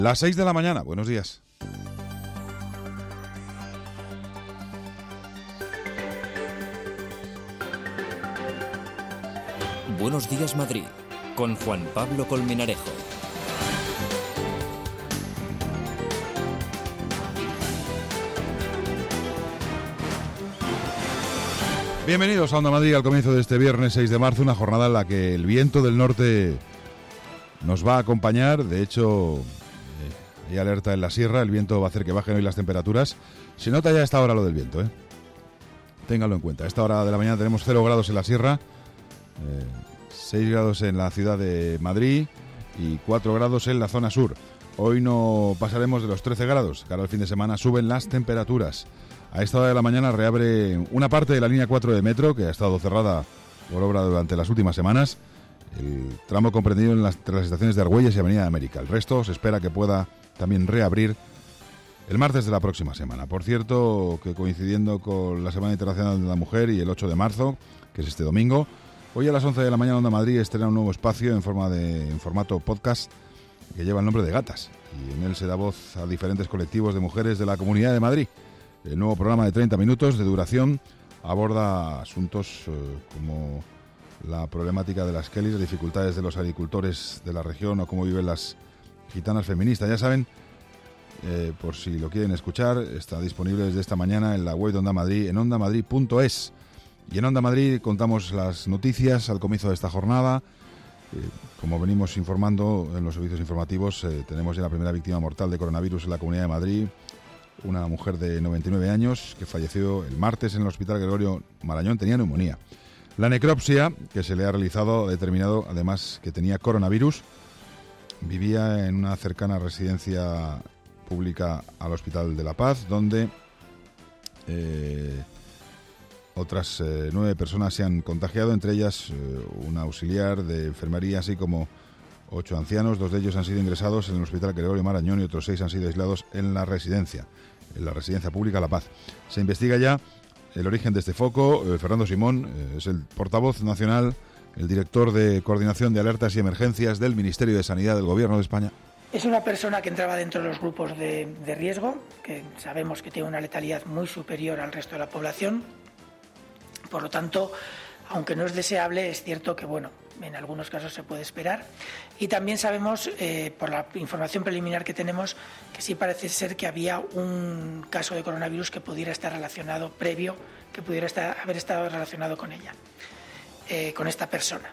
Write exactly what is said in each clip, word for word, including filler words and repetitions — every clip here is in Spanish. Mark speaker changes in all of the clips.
Speaker 1: Las seis de la mañana, buenos días.
Speaker 2: Buenos días, Madrid, con Juan Pablo Colmenarejo.
Speaker 1: Bienvenidos a Onda Madrid al comienzo de este viernes seis de marzo, una jornada en la que el viento del norte nos va a acompañar. De hecho, eh, hay alerta en la sierra, el viento va a hacer que bajen hoy las temperaturas. Se nota ya a esta hora lo del viento, ¿eh? Ténganlo en cuenta. A esta hora de la mañana tenemos cero grados en la sierra, eh, seis grados en la ciudad de Madrid y cuatro grados en la zona sur. Hoy no pasaremos de los trece grados. Cara al fin de semana suben las temperaturas. A esta hora de la mañana reabre una parte de la línea cuatro de metro, que ha estado cerrada por obra durante las últimas semanas. El tramo comprendido en las, entre las estaciones de Argüelles y Avenida de América. El resto se espera que pueda también reabrir el martes de la próxima semana. Por cierto, que coincidiendo con la Semana Internacional de la Mujer y el ocho de marzo, que es este domingo, hoy a las once de la mañana Onda Madrid estrena un nuevo espacio en forma de en formato podcast que lleva el nombre de Gatas. Y en él se da voz a diferentes colectivos de mujeres de la Comunidad de Madrid. El nuevo programa de treinta minutos de duración aborda asuntos eh, como la problemática de las Kellys, las dificultades de los agricultores de la región o cómo viven las gitanas feministas. Ya saben, eh, por si lo quieren escuchar, está disponible desde esta mañana en la web de Onda Madrid, en onda madrid punto es. Y en Onda Madrid contamos las noticias al comienzo de esta jornada. Eh, como venimos informando en los servicios informativos, eh, tenemos ya la primera víctima mortal de coronavirus en la Comunidad de Madrid. Una mujer de noventa y nueve años que falleció el martes en el Hospital Gregorio Marañón, tenía neumonía. La necropsia que se le ha realizado ha determinado además que tenía coronavirus. Vivía en una cercana residencia pública al Hospital de La Paz, donde eh, otras eh, nueve personas se han contagiado, entre ellas eh, un auxiliar de enfermería, así como ocho ancianos. Dos de ellos han sido ingresados en el Hospital Gregorio Marañón y otros seis han sido aislados en la residencia, en la residencia pública La Paz. Se investiga ya el origen de este foco. Eh, Fernando Simón eh, es el portavoz nacional, el director de Coordinación de Alertas y Emergencias del Ministerio de Sanidad del Gobierno de España.
Speaker 3: Es una persona que entraba dentro de los grupos de, de riesgo, que sabemos que tiene una letalidad muy superior al resto de la población. Por lo tanto, aunque no es deseable, es cierto que, bueno, en algunos casos se puede esperar. Y también sabemos, eh, por la información preliminar que tenemos, que sí parece ser que había un caso de coronavirus que pudiera estar relacionado, previo, que pudiera estar, haber estado relacionado con ella, eh, con esta persona.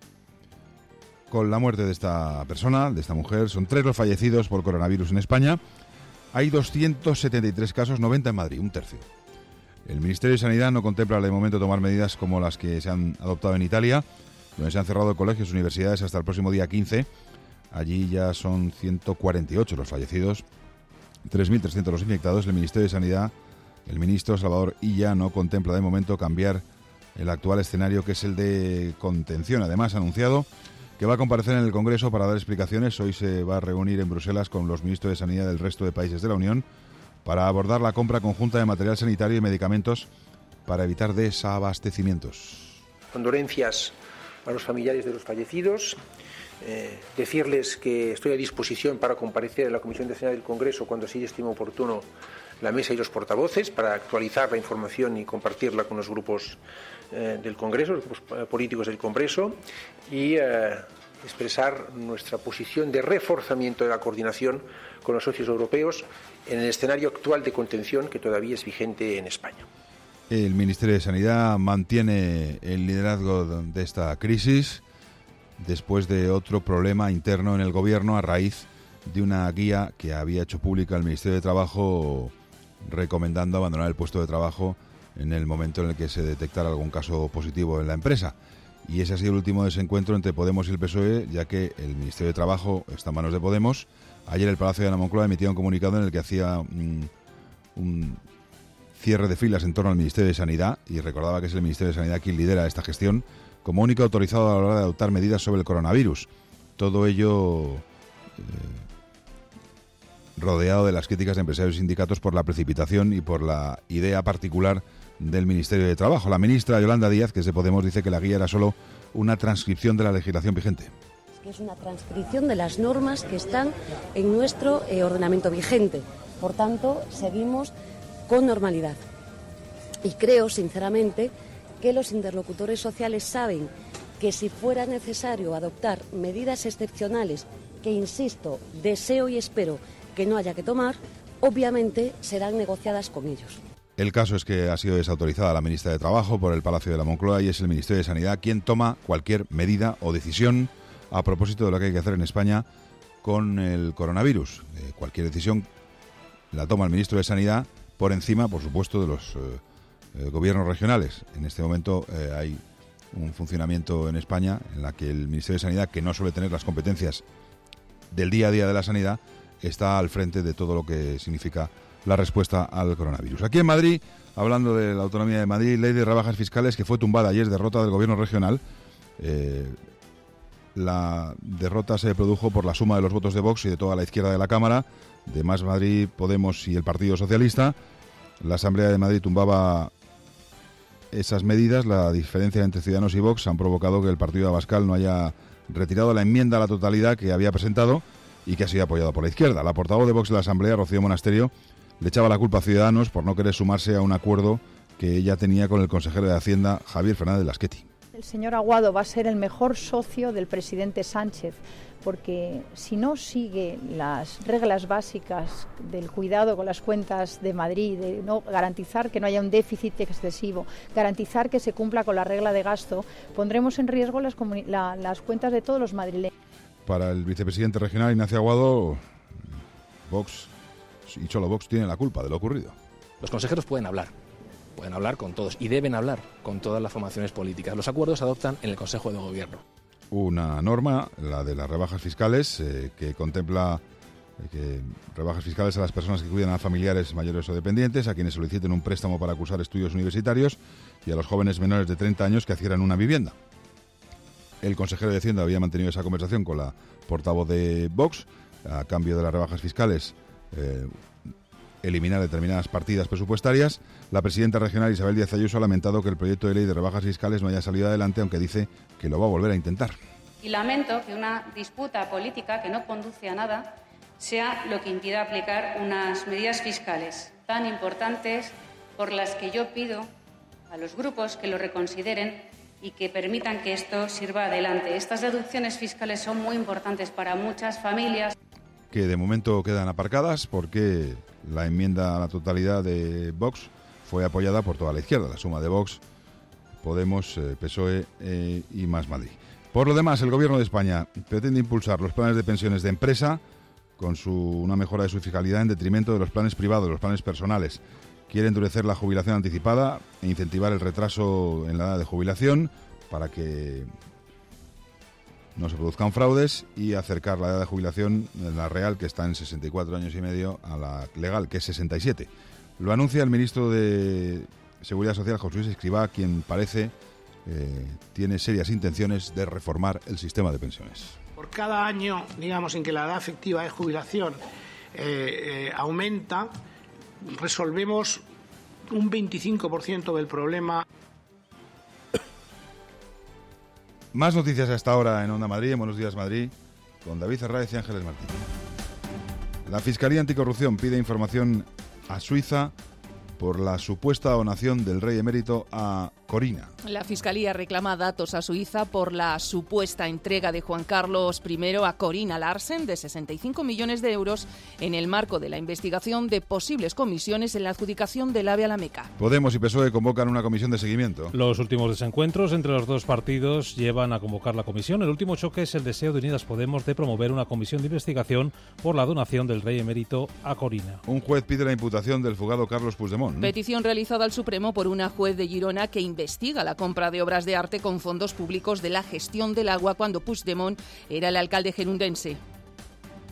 Speaker 1: Con la muerte de esta persona, de esta mujer, son tres los fallecidos por coronavirus en España. Hay doscientos setenta y tres casos, noventa en Madrid, un tercio. El Ministerio de Sanidad no contempla de momento tomar medidas como las que se han adoptado en Italia, donde se han cerrado colegios y universidades hasta el próximo día quince. Allí ya son ciento cuarenta y ocho los fallecidos, tres mil trescientos los infectados. El Ministerio de Sanidad, el ministro Salvador Illa, no contempla de momento cambiar el actual escenario, que es el de contención. Además, ha anunciado que va a comparecer en el Congreso para dar explicaciones. Hoy se va a reunir en Bruselas con los ministros de Sanidad del resto de países de la Unión para abordar la compra conjunta de material sanitario y medicamentos para evitar desabastecimientos.
Speaker 4: Condolencias a los familiares de los fallecidos, eh, decirles que estoy a disposición para comparecer en la Comisión de Sanidad del Congreso cuando así estime oportuno la mesa y los portavoces para actualizar la información y compartirla con los grupos eh, del Congreso, los grupos eh, políticos del Congreso, y eh, expresar nuestra posición de reforzamiento de la coordinación con los socios europeos en el escenario actual de contención que todavía es vigente en España.
Speaker 1: El Ministerio de Sanidad mantiene el liderazgo de esta crisis después de otro problema interno en el Gobierno a raíz de una guía que había hecho pública el Ministerio de Trabajo recomendando abandonar el puesto de trabajo en el momento en el que se detectara algún caso positivo en la empresa. Y ese ha sido el último desencuentro entre Podemos y el P S O E, ya que el Ministerio de Trabajo está en manos de Podemos. Ayer el Palacio de la Moncloa emitía un comunicado en el que hacía un, un cierre de filas en torno al Ministerio de Sanidad y recordaba que es el Ministerio de Sanidad quien lidera esta gestión como único autorizado a la hora de adoptar medidas sobre el coronavirus. Todo ello eh, rodeado de las críticas de empresarios y sindicatos por la precipitación y por la idea particular del Ministerio de Trabajo. La ministra Yolanda Díaz, que es de Podemos, dice que la guía era solo una transcripción de la legislación vigente.
Speaker 5: que es una transcripción de las normas que están en nuestro eh, ordenamiento vigente. Por tanto, seguimos con normalidad. Y creo, sinceramente, que los interlocutores sociales saben que si fuera necesario adoptar medidas excepcionales, que insisto, deseo y espero que no haya que tomar, obviamente serán negociadas con ellos.
Speaker 1: El caso es que ha sido desautorizada la ministra de Trabajo por el Palacio de la Moncloa y es el Ministerio de Sanidad quien toma cualquier medida o decisión a propósito de lo que hay que hacer en España con el coronavirus. Eh, cualquier decisión la toma el ministro de Sanidad por encima, por supuesto, de los eh, eh, gobiernos regionales. En este momento eh, hay un funcionamiento en España en la que el Ministerio de Sanidad, que no suele tener las competencias del día a día de la sanidad, está al frente de todo lo que significa la respuesta al coronavirus. Aquí en Madrid, hablando de la autonomía de Madrid, ley de rebajas fiscales que fue tumbada ayer, derrota del gobierno regional. Eh, la derrota se produjo por la suma de los votos de Vox y de toda la izquierda de la Cámara, de Más Madrid, Podemos y el Partido Socialista. La Asamblea de Madrid tumbaba esas medidas. La diferencia entre Ciudadanos y Vox han provocado que el Partido Abascal no haya retirado la enmienda a la totalidad que había presentado y que ha sido apoyada por la izquierda. La portavoz de Vox de la Asamblea, Rocío Monasterio, le echaba la culpa a Ciudadanos por no querer sumarse a un acuerdo que ella tenía con el consejero de Hacienda, Javier Fernández Lasqueti.
Speaker 6: El señor Aguado va a ser el mejor socio del presidente Sánchez, porque si no sigue las reglas básicas del cuidado con las cuentas de Madrid, de no garantizar que no haya un déficit excesivo, garantizar que se cumpla con la regla de gasto, pondremos en riesgo las, la, las cuentas de todos los madrileños. Para
Speaker 1: el vicepresidente regional, Ignacio Aguado, Vox y solo Vox tiene la culpa de lo ocurrido.
Speaker 7: Los consejeros pueden hablar, pueden hablar con todos y deben hablar con todas las formaciones políticas. Los acuerdos se adoptan en el Consejo de Gobierno. Una norma, la de las rebajas fiscales, eh, que contempla eh, que rebajas fiscales a las personas que cuidan a familiares mayores o dependientes, a quienes soliciten un préstamo para cursar estudios universitarios y a los jóvenes menores de treinta años que adquieran una vivienda. El consejero de Hacienda había mantenido esa conversación con la portavoz de Vox, a cambio de las rebajas fiscales, eh, eliminar determinadas partidas presupuestarias. La presidenta regional Isabel Díaz Ayuso ha lamentado que el proyecto de ley de rebajas fiscales no haya salido adelante, aunque dice que lo va a volver a intentar.
Speaker 8: Y lamento que una disputa política que no conduce a nada sea lo que impida aplicar unas medidas fiscales tan importantes, por las que yo pido a los grupos que lo reconsideren y que permitan que esto sirva adelante. Estas deducciones fiscales son muy importantes para muchas familias.
Speaker 1: Que de momento quedan aparcadas porque la enmienda a la totalidad de Vox fue apoyada por toda la izquierda, la suma de Vox, Podemos, eh, P S O E eh, y Más Madrid. Por lo demás, el Gobierno de España pretende impulsar los planes de pensiones de empresa con su, una mejora de su fiscalidad en detrimento de los planes privados, los planes personales. Quiere endurecer la jubilación anticipada e incentivar el retraso en la edad de jubilación para que no se produzcan fraudes y acercar la edad de jubilación, la real, que está en sesenta y cuatro años y medio, a la legal, que es sesenta y siete. Lo anuncia el ministro de Seguridad Social, José Luis Escrivá, quien parece eh, tiene serias intenciones de reformar el sistema de pensiones.
Speaker 9: Por cada año, digamos, en que la edad efectiva de jubilación eh, eh, aumenta, resolvemos un veinticinco por ciento del problema.
Speaker 1: Más noticias hasta ahora en Onda Madrid, en Buenos Días Madrid, con David Herráez y Ángeles Martín. La Fiscalía Anticorrupción pide información a Suiza por la supuesta donación del rey emérito a Corina.
Speaker 10: La Fiscalía reclama datos a Suiza por la supuesta entrega de Juan Carlos primero a Corina Larsen de sesenta y cinco millones de euros en el marco de la investigación de posibles comisiones en la adjudicación del AVE a la Meca.
Speaker 1: Podemos y P S O E convocan una comisión de seguimiento.
Speaker 11: Los últimos desencuentros entre los dos partidos llevan a convocar la comisión. El último choque es el deseo de Unidas Podemos de promover una comisión de investigación por la donación del rey emérito a Corina.
Speaker 1: Un juez pide la imputación del fugado Carlos Puigdemont.
Speaker 10: Petición realizada al Supremo por una juez de Girona que investiga la compra de obras de arte con fondos públicos de la gestión del agua cuando Puigdemont era el alcalde gerundense.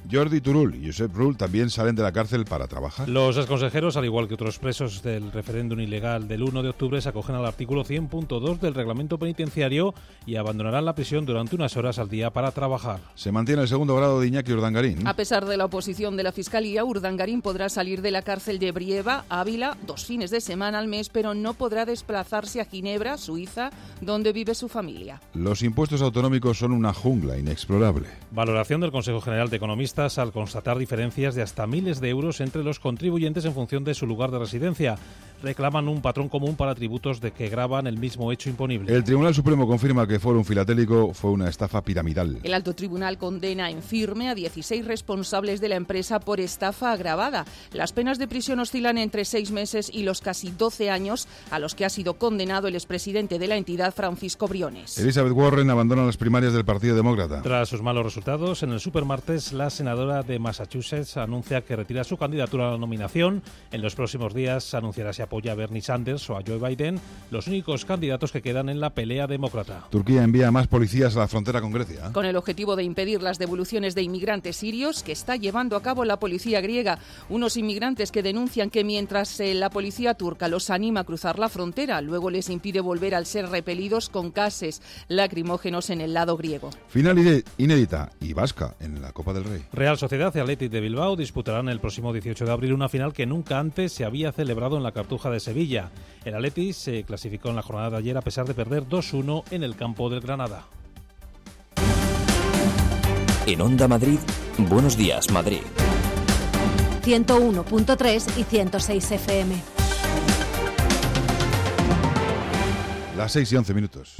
Speaker 1: Jordi Turull y Josep Rull también salen de la cárcel para trabajar.
Speaker 11: Los exconsejeros, al igual que otros presos del referéndum ilegal del uno de octubre, se acogen al artículo cien punto dos del reglamento penitenciario y abandonarán la prisión durante unas horas al día para trabajar.
Speaker 1: Se mantiene el segundo grado de Iñaki Urdangarín.
Speaker 10: A pesar de la oposición de la Fiscalía, Urdangarín podrá salir de la cárcel de Brieva, Ávila, dos fines de semana al mes, pero no podrá desplazarse a Ginebra, Suiza, donde vive su familia.
Speaker 1: Los impuestos autonómicos son una jungla inexplorable.
Speaker 11: Valoración del Consejo General de Economistas al constatar diferencias de hasta miles de euros entre los contribuyentes en función de su lugar de residencia. Reclaman un patrón común para tributos de que gravan el mismo hecho imponible.
Speaker 1: El Tribunal Supremo confirma que Fórum Filatélico fue una estafa piramidal.
Speaker 10: El alto tribunal condena en firme a dieciséis responsables de la empresa por estafa agravada. Las penas de prisión oscilan entre seis meses y los casi doce años a los que ha sido condenado el expresidente de la entidad, Francisco Briones.
Speaker 1: Elizabeth Warren abandona las primarias del Partido Demócrata.
Speaker 11: Tras sus malos resultados, en el supermartes, la senadora de Massachusetts anuncia que retira su candidatura a la nominación. En los próximos días anunciará si apoya a Bernie Sanders o a Joe Biden, los únicos candidatos que quedan en la pelea demócrata.
Speaker 1: Turquía envía más policías a la frontera con Grecia.
Speaker 10: Con el objetivo de impedir las devoluciones de inmigrantes sirios que está llevando a cabo la policía griega. Unos inmigrantes que denuncian que mientras eh, la policía turca los anima a cruzar la frontera, luego les impide volver al ser repelidos con gases lacrimógenos en el lado griego.
Speaker 1: Final inédita y vasca en la Copa del Rey.
Speaker 11: Real Sociedad y Athletic de Bilbao disputarán el próximo dieciocho de abril una final que nunca antes se había celebrado en la Cartuja de Sevilla. El Athletic se clasificó en la jornada de ayer a pesar de perder dos uno en el campo del Granada.
Speaker 2: En Onda Madrid, Buenos Días, Madrid.
Speaker 12: ciento uno punto tres y ciento seis F M.
Speaker 1: Las seis y once minutos.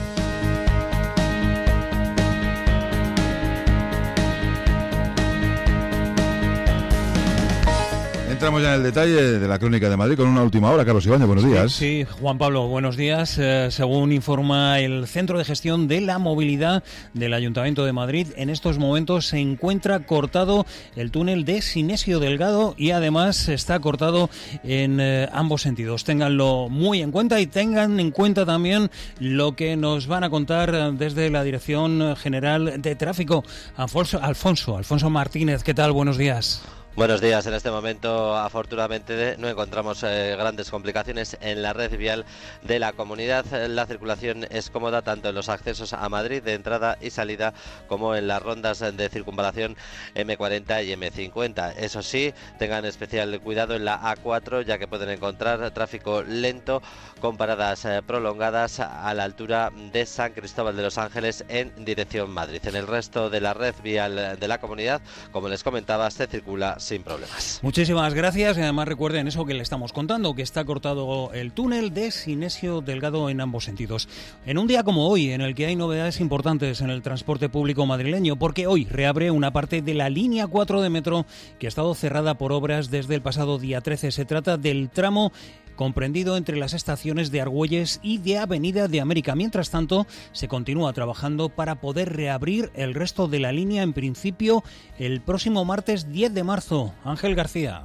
Speaker 1: Entramos ya en el detalle de la crónica de Madrid con una última hora. Carlos Ibáñez, buenos días.
Speaker 13: Sí, sí, Juan Pablo, buenos días. Eh, según informa el Centro de Gestión de la Movilidad del Ayuntamiento de Madrid, en estos momentos se encuentra cortado el túnel de Sinesio Delgado y además está cortado en eh, ambos sentidos. Ténganlo muy en cuenta y tengan en cuenta también lo que nos van a contar desde la Dirección General de Tráfico. Alfonso, Alfonso, Alfonso Martínez, ¿qué tal? Buenos días.
Speaker 14: Buenos días. En este momento, afortunadamente, no encontramos eh, grandes complicaciones en la red vial de la comunidad. La circulación es cómoda tanto en los accesos a Madrid de entrada y salida como en las rondas de circunvalación eme cuarenta y eme cincuenta. Eso sí, tengan especial cuidado en la a cuatro, ya que pueden encontrar tráfico lento con paradas eh, prolongadas a la altura de San Cristóbal de los Ángeles en dirección Madrid. En el resto de la red vial de la comunidad, como les comentaba, se circula sin problemas.
Speaker 13: Muchísimas gracias y además recuerden eso que le estamos contando, que está cortado el túnel de Sinesio Delgado en ambos sentidos. En un día como hoy, en el que hay novedades importantes en el transporte público madrileño, porque hoy reabre una parte de la línea cuatro de metro que ha estado cerrada por obras desde el pasado día trece. Se trata del tramo comprendido entre las estaciones de Argüelles y de Avenida de América. Mientras tanto, se continúa trabajando para poder reabrir el resto de la línea, en principio, el próximo martes diez de marzo. Ángel García.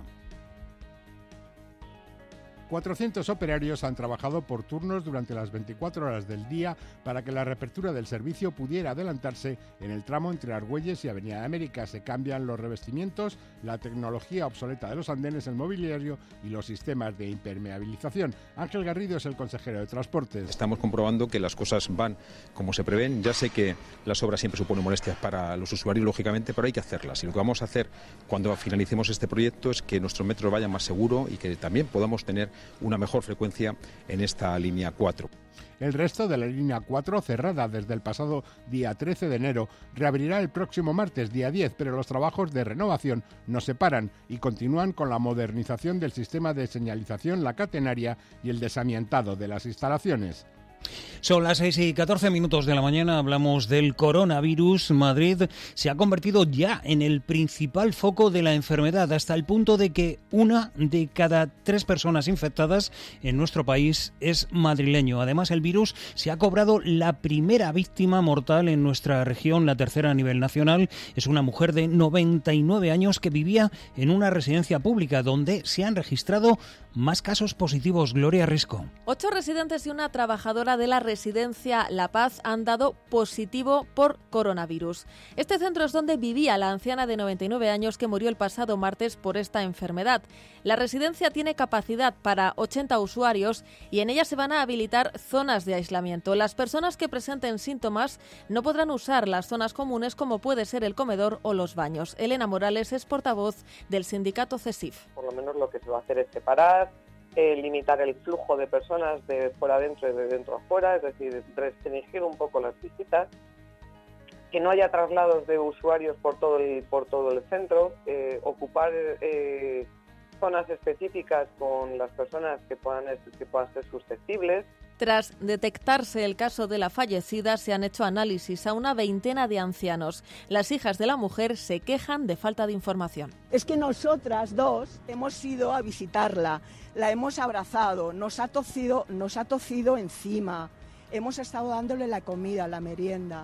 Speaker 15: cuatrocientos operarios han trabajado por turnos durante las veinticuatro horas del día para que la reapertura del servicio pudiera adelantarse en el tramo entre Argüelles y Avenida de América. Se cambian los revestimientos, la tecnología obsoleta de los andenes, el mobiliario y los sistemas de impermeabilización. Ángel Garrido es el consejero de Transportes.
Speaker 16: Estamos comprobando que las cosas van como se prevén. Ya sé que las obras siempre suponen molestias para los usuarios, lógicamente, pero hay que hacerlas. Y lo que vamos a hacer cuando finalicemos este proyecto es que nuestro metro vaya más seguro y que también podamos tener una mejor frecuencia en esta línea cuatro.
Speaker 15: El resto de la línea cuatro, cerrada desde el pasado día trece de enero, reabrirá el próximo martes, día diez, pero los trabajos de renovación no se paran y continúan con la modernización del sistema de señalización, la catenaria y el desamiantado de las instalaciones.
Speaker 13: Son las seis y catorce minutos de la mañana, hablamos del coronavirus. Madrid se ha convertido ya en el principal foco de la enfermedad, hasta el punto de que una de cada tres personas infectadas en nuestro país es madrileño. Además, el virus se ha cobrado la primera víctima mortal en nuestra región, la tercera a nivel nacional. Es una mujer de noventa y nueve años que vivía en una residencia pública donde se han registrado más casos positivos. Gloria Risco.
Speaker 17: Ocho residentes y una trabajadora de la residencia La Paz han dado positivo por coronavirus. Este centro es donde vivía la anciana de noventa y nueve años que murió el pasado martes por esta enfermedad. La residencia tiene capacidad para ochenta usuarios y en ella se van a habilitar zonas de aislamiento. Las personas que presenten síntomas no podrán usar las zonas comunes como puede ser el comedor o los baños. Elena Morales es portavoz del sindicato CESIF.
Speaker 18: Por lo menos lo que se va a hacer es separar, eh, limitar el flujo de personas de fuera adentro y de dentro afuera, es decir, restringir un poco las visitas, que no haya traslados de usuarios por todo el, por todo el centro, eh, ocupar eh, zonas específicas con las personas que puedan, que puedan ser susceptibles.
Speaker 17: Tras detectarse el caso de la fallecida, se han hecho análisis a una veintena de ancianos. Las hijas de la mujer se quejan de falta de información.
Speaker 19: Es que nosotras dos hemos ido a visitarla, la hemos abrazado, nos ha tosido, nos ha tosido encima, hemos estado dándole la comida, la merienda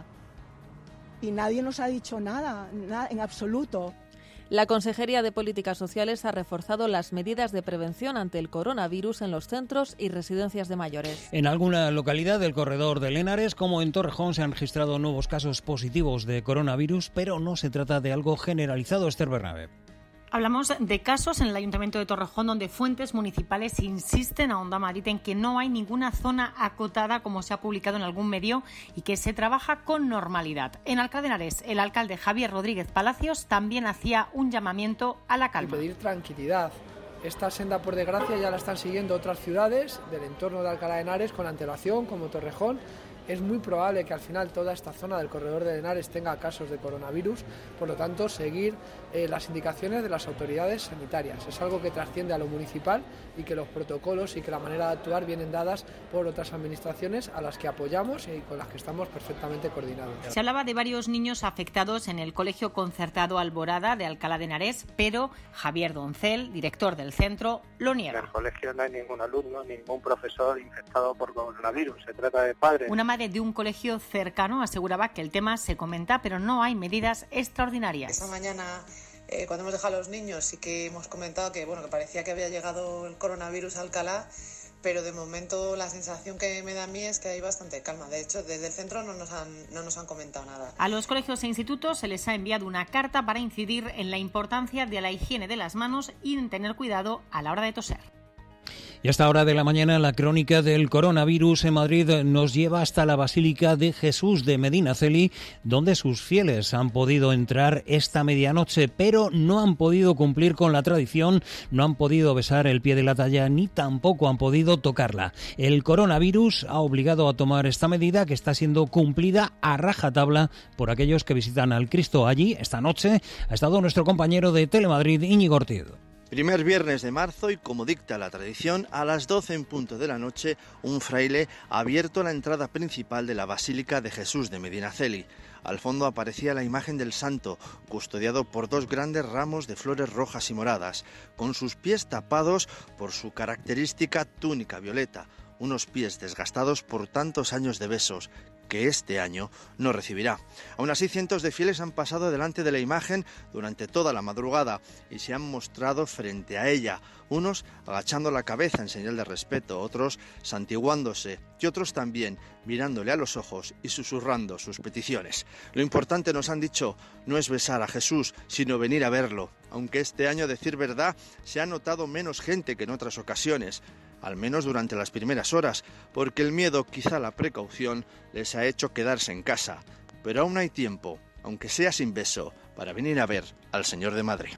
Speaker 19: y nadie nos ha dicho nada, nada en absoluto.
Speaker 17: La Consejería de Políticas Sociales ha reforzado las medidas de prevención ante el coronavirus en los centros y residencias de mayores.
Speaker 13: En alguna localidad del corredor de Henares, como en Torrejón, se han registrado nuevos casos positivos de coronavirus, pero no se trata de algo generalizado. Esther Bernabé.
Speaker 20: Hablamos de casos en el Ayuntamiento de Torrejón donde fuentes municipales insisten a Onda Madrid en que no hay ninguna zona acotada como se ha publicado en algún medio y que se trabaja con normalidad. En Alcalá de Henares, el alcalde Javier Rodríguez Palacios también hacía un llamamiento a la calma.
Speaker 21: Y pedir tranquilidad. Esta senda, por desgracia, ya la están siguiendo otras ciudades del entorno de Alcalá de Henares con antelación, como Torrejón. Es muy probable que al final toda esta zona del corredor de Henares tenga casos de coronavirus, por lo tanto seguir eh, las indicaciones de las autoridades sanitarias. Es algo que trasciende a lo municipal y que los protocolos y que la manera de actuar vienen dadas por otras administraciones a las que apoyamos y con las que estamos perfectamente coordinados.
Speaker 20: Se hablaba de varios niños afectados en el Colegio Concertado Alborada de Alcalá de Henares, pero Javier Doncel, director del centro, lo niega.
Speaker 22: En el colegio no hay ningún alumno, ningún profesor infectado por coronavirus, se trata de padres.
Speaker 20: Una madre de un colegio cercano aseguraba que el tema se comenta, pero no hay medidas extraordinarias.
Speaker 23: Esta mañana, eh, cuando hemos dejado a los niños, sí que hemos comentado que, bueno, que parecía que había llegado el coronavirus a Alcalá, pero de momento la sensación que me da a mí es que hay bastante calma. De hecho, desde el centro no nos han, no nos han comentado nada.
Speaker 20: A los colegios e institutos se les ha enviado una carta para incidir en la importancia de la higiene de las manos y en tener cuidado a la hora de toser.
Speaker 13: Y a esta hora de la mañana la crónica del coronavirus en Madrid nos lleva hasta la Basílica de Jesús de Medinaceli, donde sus fieles han podido entrar esta medianoche, pero no han podido cumplir con la tradición, no han podido besar el pie de la talla ni tampoco han podido tocarla. El coronavirus ha obligado a tomar esta medida que está siendo cumplida a rajatabla por aquellos que visitan al Cristo. Allí, esta noche, ha estado nuestro compañero de Telemadrid, Íñigo Ortiz.
Speaker 24: Primer viernes de marzo y, como dicta la tradición, a las doce en punto de la noche, un fraile ha abierto la entrada principal de la Basílica de Jesús de Medinaceli. Al fondo aparecía la imagen del santo, custodiado por dos grandes ramos de flores rojas y moradas, con sus pies tapados por su característica túnica violeta, unos pies desgastados por tantos años de besos, que este año no recibirá. Aún así, cientos de fieles han pasado delante de la imagen durante toda la madrugada y se han mostrado frente a ella, unos agachando la cabeza en señal de respeto, otros santiguándose y otros también mirándole a los ojos y susurrando sus peticiones. Lo importante, nos han dicho, no es besar a Jesús, sino venir a verlo, aunque este año, a decir verdad, se ha notado menos gente que en otras ocasiones, al menos durante las primeras horas, porque el miedo, quizá la precaución, les ha hecho quedarse en casa. Pero aún hay tiempo, aunque sea sin beso, para venir a ver al Señor de Madrid.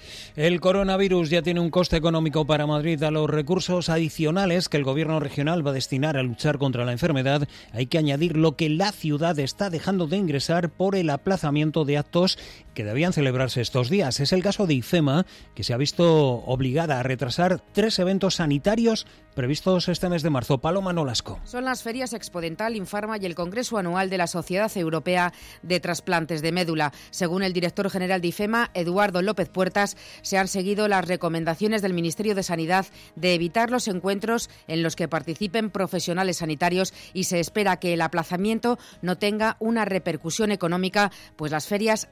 Speaker 13: El coronavirus ya tiene un coste económico para Madrid. A los recursos adicionales que el gobierno regional va a destinar a luchar contra la enfermedad hay que añadir lo que la ciudad está dejando de ingresar por el aplazamiento de actos que debían celebrarse estos días. Es el caso de IFEMA, que se ha visto obligada a retrasar tres eventos sanitarios previstos este mes de marzo. Paloma Nolasco.
Speaker 25: Son las ferias Expodental, Infarma y el Congreso Anual de la Sociedad Europea de Trasplantes de Médula. Según el director general de IFEMA, Eduardo López Puertas, se han seguido las recomendaciones del Ministerio de Sanidad de evitar los encuentros en los que participen profesionales sanitarios y se espera que el aplazamiento no tenga una repercusión económica, pues las ferias se retrasan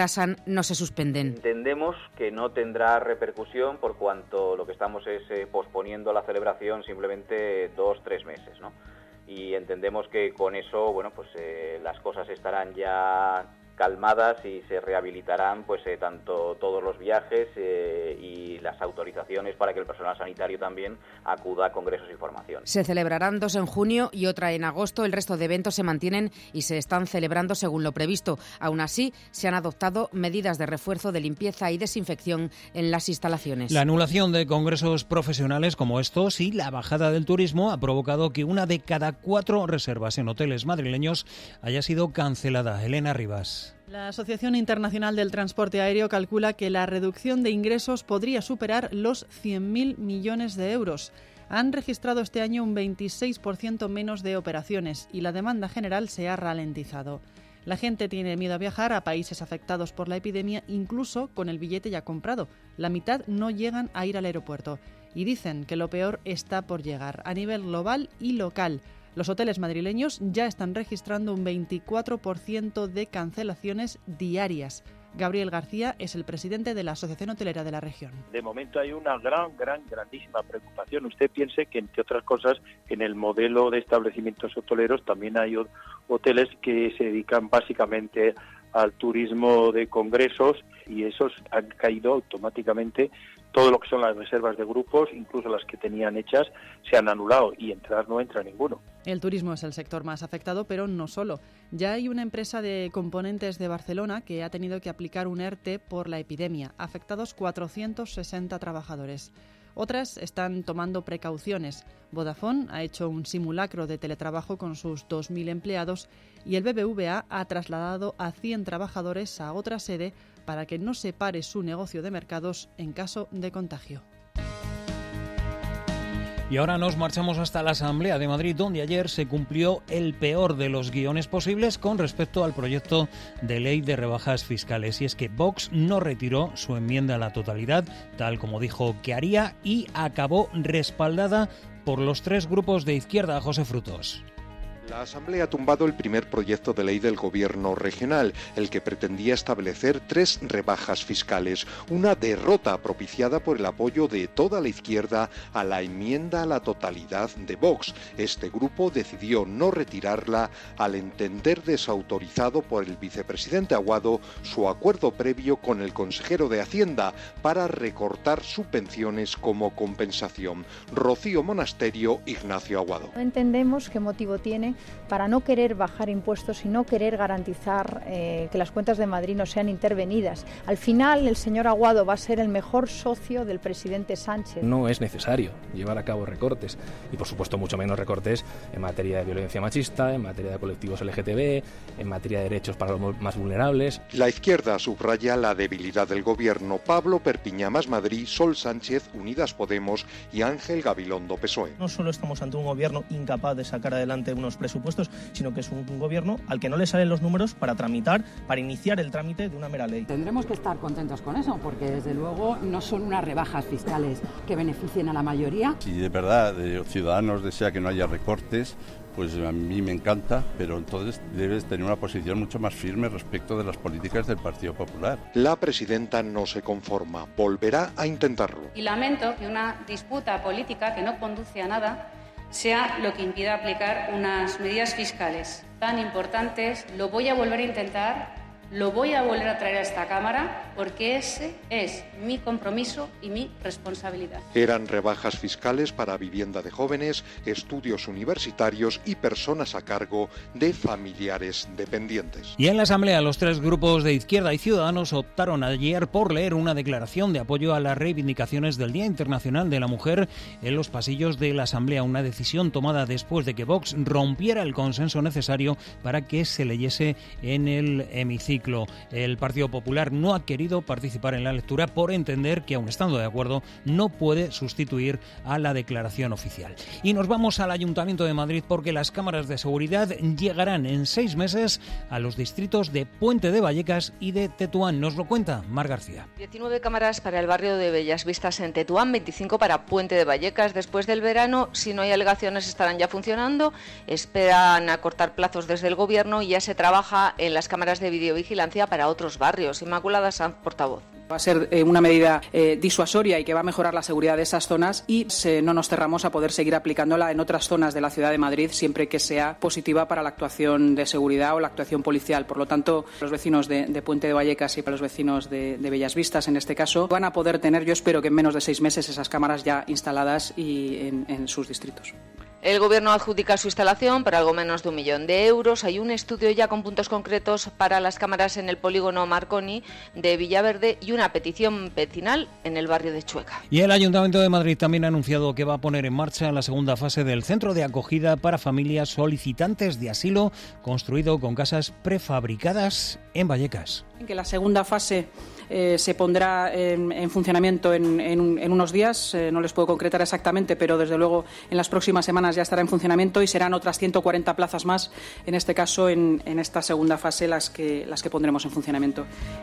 Speaker 25: retrasan, no se suspenden.
Speaker 3: Entendemos que no tendrá repercusión por cuanto lo que estamos es eh, posponiendo la celebración simplemente dos, tres meses, ¿no? Y entendemos que con eso, bueno, pues eh, las cosas estarán ya calmadas y se rehabilitarán pues eh, tanto todos los viajes eh, y las autorizaciones para que el personal sanitario también acuda a congresos y formación.
Speaker 25: Se celebrarán dos en junio y otra en agosto. El resto de eventos se mantienen y se están celebrando según lo previsto. Aún así, se han adoptado medidas de refuerzo de limpieza y desinfección en las instalaciones.
Speaker 13: La anulación de congresos profesionales como estos y la bajada del turismo ha provocado que una de cada cuatro reservas en hoteles madrileños haya sido cancelada. Elena Rivas.
Speaker 4: La Asociación Internacional del Transporte Aéreo calcula que la reducción de ingresos podría superar los cien mil millones de euros. Han registrado este año un veintiséis por ciento menos de operaciones y la demanda general se ha ralentizado. La gente tiene miedo a viajar a países afectados por la epidemia, incluso con el billete ya comprado. La mitad no llegan a ir al aeropuerto y dicen que lo peor está por llegar a nivel global y local. Los hoteles madrileños ya están registrando un veinticuatro por ciento de cancelaciones diarias. Gabriel García es el presidente de la Asociación Hotelera de la región.
Speaker 5: De momento hay una gran, gran, grandísima preocupación. Usted piense que, entre otras cosas, en el modelo de establecimientos hoteleros también hay hoteles que se dedican básicamente al turismo de congresos y esos han caído automáticamente. Todo lo que son las reservas de grupos, incluso las que tenían hechas, se han anulado y entrar no entra ninguno.
Speaker 4: El turismo es el sector más afectado, pero no solo. Ya hay una empresa de componentes de Barcelona que ha tenido que aplicar un ERTE por la epidemia, afectados cuatrocientos sesenta trabajadores. Otras están tomando precauciones. Vodafone ha hecho un simulacro de teletrabajo con sus dos mil empleados y el B B V A ha trasladado a cien trabajadores a otra sede para que no se pare su negocio de mercados en caso de contagio.
Speaker 13: Y ahora nos marchamos hasta la Asamblea de Madrid, donde ayer se cumplió el peor de los guiones posibles con respecto al proyecto de ley de rebajas fiscales. Y es que Vox no retiró su enmienda a la totalidad, tal como dijo que haría, y acabó respaldada por los tres grupos de izquierda. José Frutos.
Speaker 6: La Asamblea ha tumbado el primer proyecto de ley del Gobierno regional, el que pretendía establecer tres rebajas fiscales, una derrota propiciada por el apoyo de toda la izquierda a la enmienda a la totalidad de Vox. Este grupo decidió no retirarla al entender desautorizado por el vicepresidente Aguado su acuerdo previo con el consejero de Hacienda para recortar subvenciones como compensación. Rocío Monasterio, Ignacio Aguado.
Speaker 7: No entendemos qué motivo tiene para no querer bajar impuestos y no querer garantizar eh, que las cuentas de Madrid no sean intervenidas. Al final, el señor Aguado va a ser el mejor socio del presidente Sánchez.
Speaker 26: No es necesario llevar a cabo recortes y, por supuesto, mucho menos recortes en materia de violencia machista, en materia de colectivos L G T B, en materia de derechos para los más vulnerables.
Speaker 6: La izquierda subraya la debilidad del gobierno. Pablo Perpiñá, Más Madrid, Sol Sánchez, Unidas Podemos y Ángel Gabilondo, P S O E.
Speaker 27: No solo estamos ante un gobierno incapaz de sacar adelante unos presupuestos, sino que es un, un gobierno al que no le salen los números para tramitar, para iniciar el trámite de una mera ley.
Speaker 28: Tendremos que estar contentos con eso, porque desde luego no son unas rebajas fiscales que beneficien a la mayoría.
Speaker 29: Si de verdad eh, Ciudadanos desea que no haya recortes, pues a mí me encanta, pero entonces debes tener una posición mucho más firme respecto de las políticas del Partido Popular.
Speaker 6: La presidenta no se conforma, volverá a intentarlo.
Speaker 8: Y lamento que una disputa política que no conduce a nada sea lo que impida aplicar unas medidas fiscales tan importantes. Lo voy a volver a intentar, lo voy a volver a traer a esta Cámara, porque ese es mi compromiso y mi responsabilidad.
Speaker 6: Eran rebajas fiscales para vivienda de jóvenes, estudios universitarios y personas a cargo de familiares dependientes.
Speaker 13: Y en la Asamblea, los tres grupos de Izquierda y Ciudadanos optaron ayer por leer una declaración de apoyo a las reivindicaciones del Día Internacional de la Mujer en los pasillos de la Asamblea, una decisión tomada después de que Vox rompiera el consenso necesario para que se leyese en el hemiciclo. El Partido Popular no ha querido participar en la lectura por entender que, aun estando de acuerdo, no puede sustituir a la declaración oficial. Y nos vamos al Ayuntamiento de Madrid, porque las cámaras de seguridad llegarán en seis meses a los distritos de Puente de Vallecas y de Tetuán. Nos lo cuenta Mar García.
Speaker 30: diecinueve cámaras para el barrio de Bellas Vistas en Tetuán, veinticinco para Puente de Vallecas. Después del verano, si no hay alegaciones, estarán ya funcionando. Esperan acortar plazos desde el Gobierno y ya se trabaja en las cámaras de videovigilancia vigilancia para otros barrios. Inmaculada Sanz, portavoz.
Speaker 1: Va a ser eh, una medida eh, disuasoria y que va a mejorar la seguridad de esas zonas y se, no nos cerramos a poder seguir aplicándola en otras zonas de la ciudad de Madrid siempre que sea positiva para la actuación de seguridad o la actuación policial. Por lo tanto, los vecinos de, de Puente de Vallecas y para los vecinos de, de Bellas Vistas, en este caso, van a poder tener, yo espero que en menos de seis meses, esas cámaras ya instaladas y en, en sus distritos.
Speaker 30: El Gobierno adjudica su instalación por algo menos de un millón de euros. Hay un estudio ya con puntos concretos para las cámaras en el polígono Marconi de Villaverde y una petición vecinal en el barrio de Chueca.
Speaker 13: Y el Ayuntamiento de Madrid también ha anunciado que va a poner en marcha la segunda fase del centro de acogida para familias solicitantes de asilo, construido con casas prefabricadas en Vallecas.
Speaker 1: Que la segunda fase eh, se pondrá en, en funcionamiento en, en, en unos días, eh, no les puedo concretar exactamente, pero desde luego en las próximas semanas ya estará en funcionamiento y serán otras ciento cuarenta plazas más, en este caso en, en esta segunda fase, las que, las que pondremos en funcionamiento.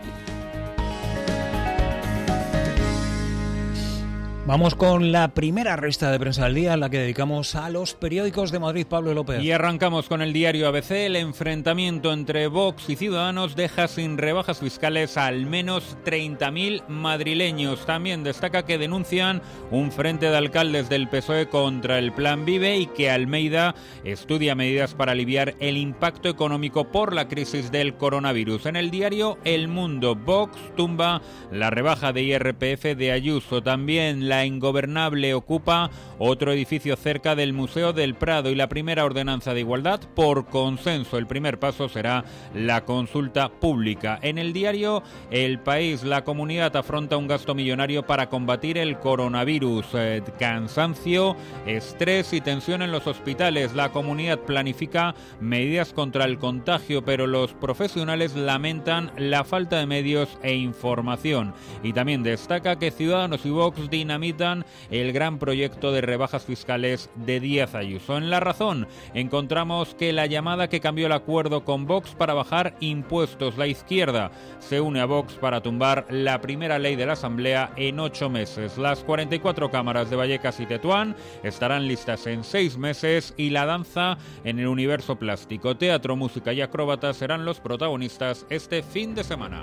Speaker 13: Vamos con la primera revista de prensa del día, la que dedicamos a los periódicos de Madrid. Pablo López.
Speaker 2: Y arrancamos con el diario A B C. El enfrentamiento entre Vox y Ciudadanos deja sin rebajas fiscales a al menos treinta mil madrileños. También destaca que denuncian un frente de alcaldes del P S O E contra el Plan Vive y que Almeida estudia medidas para aliviar el impacto económico por la crisis del coronavirus. En el diario El Mundo, Vox tumba la rebaja de I R P F de Ayuso. También la La Ingobernable ocupa otro edificio cerca del Museo del Prado y la primera ordenanza de igualdad por consenso. El primer paso será la consulta pública. En el diario El País, la comunidad afronta un gasto millonario para combatir el coronavirus. Eh, cansancio, estrés y tensión en los hospitales. La comunidad planifica medidas contra el contagio, pero los profesionales lamentan la falta de medios e información. Y también destaca que Ciudadanos y Vox dinamitan el gran proyecto de rebajas fiscales de Díaz Ayuso. En La Razón encontramos que la llamada que cambió el acuerdo con Vox para bajar impuestos. La izquierda se une a Vox para tumbar la primera ley de la Asamblea en ocho meses. Las cuarenta y cuatro cámaras de Vallecas y Tetuán estarán listas en seis meses y la danza en el universo plástico. Teatro, música y acróbatas serán los protagonistas este fin de semana.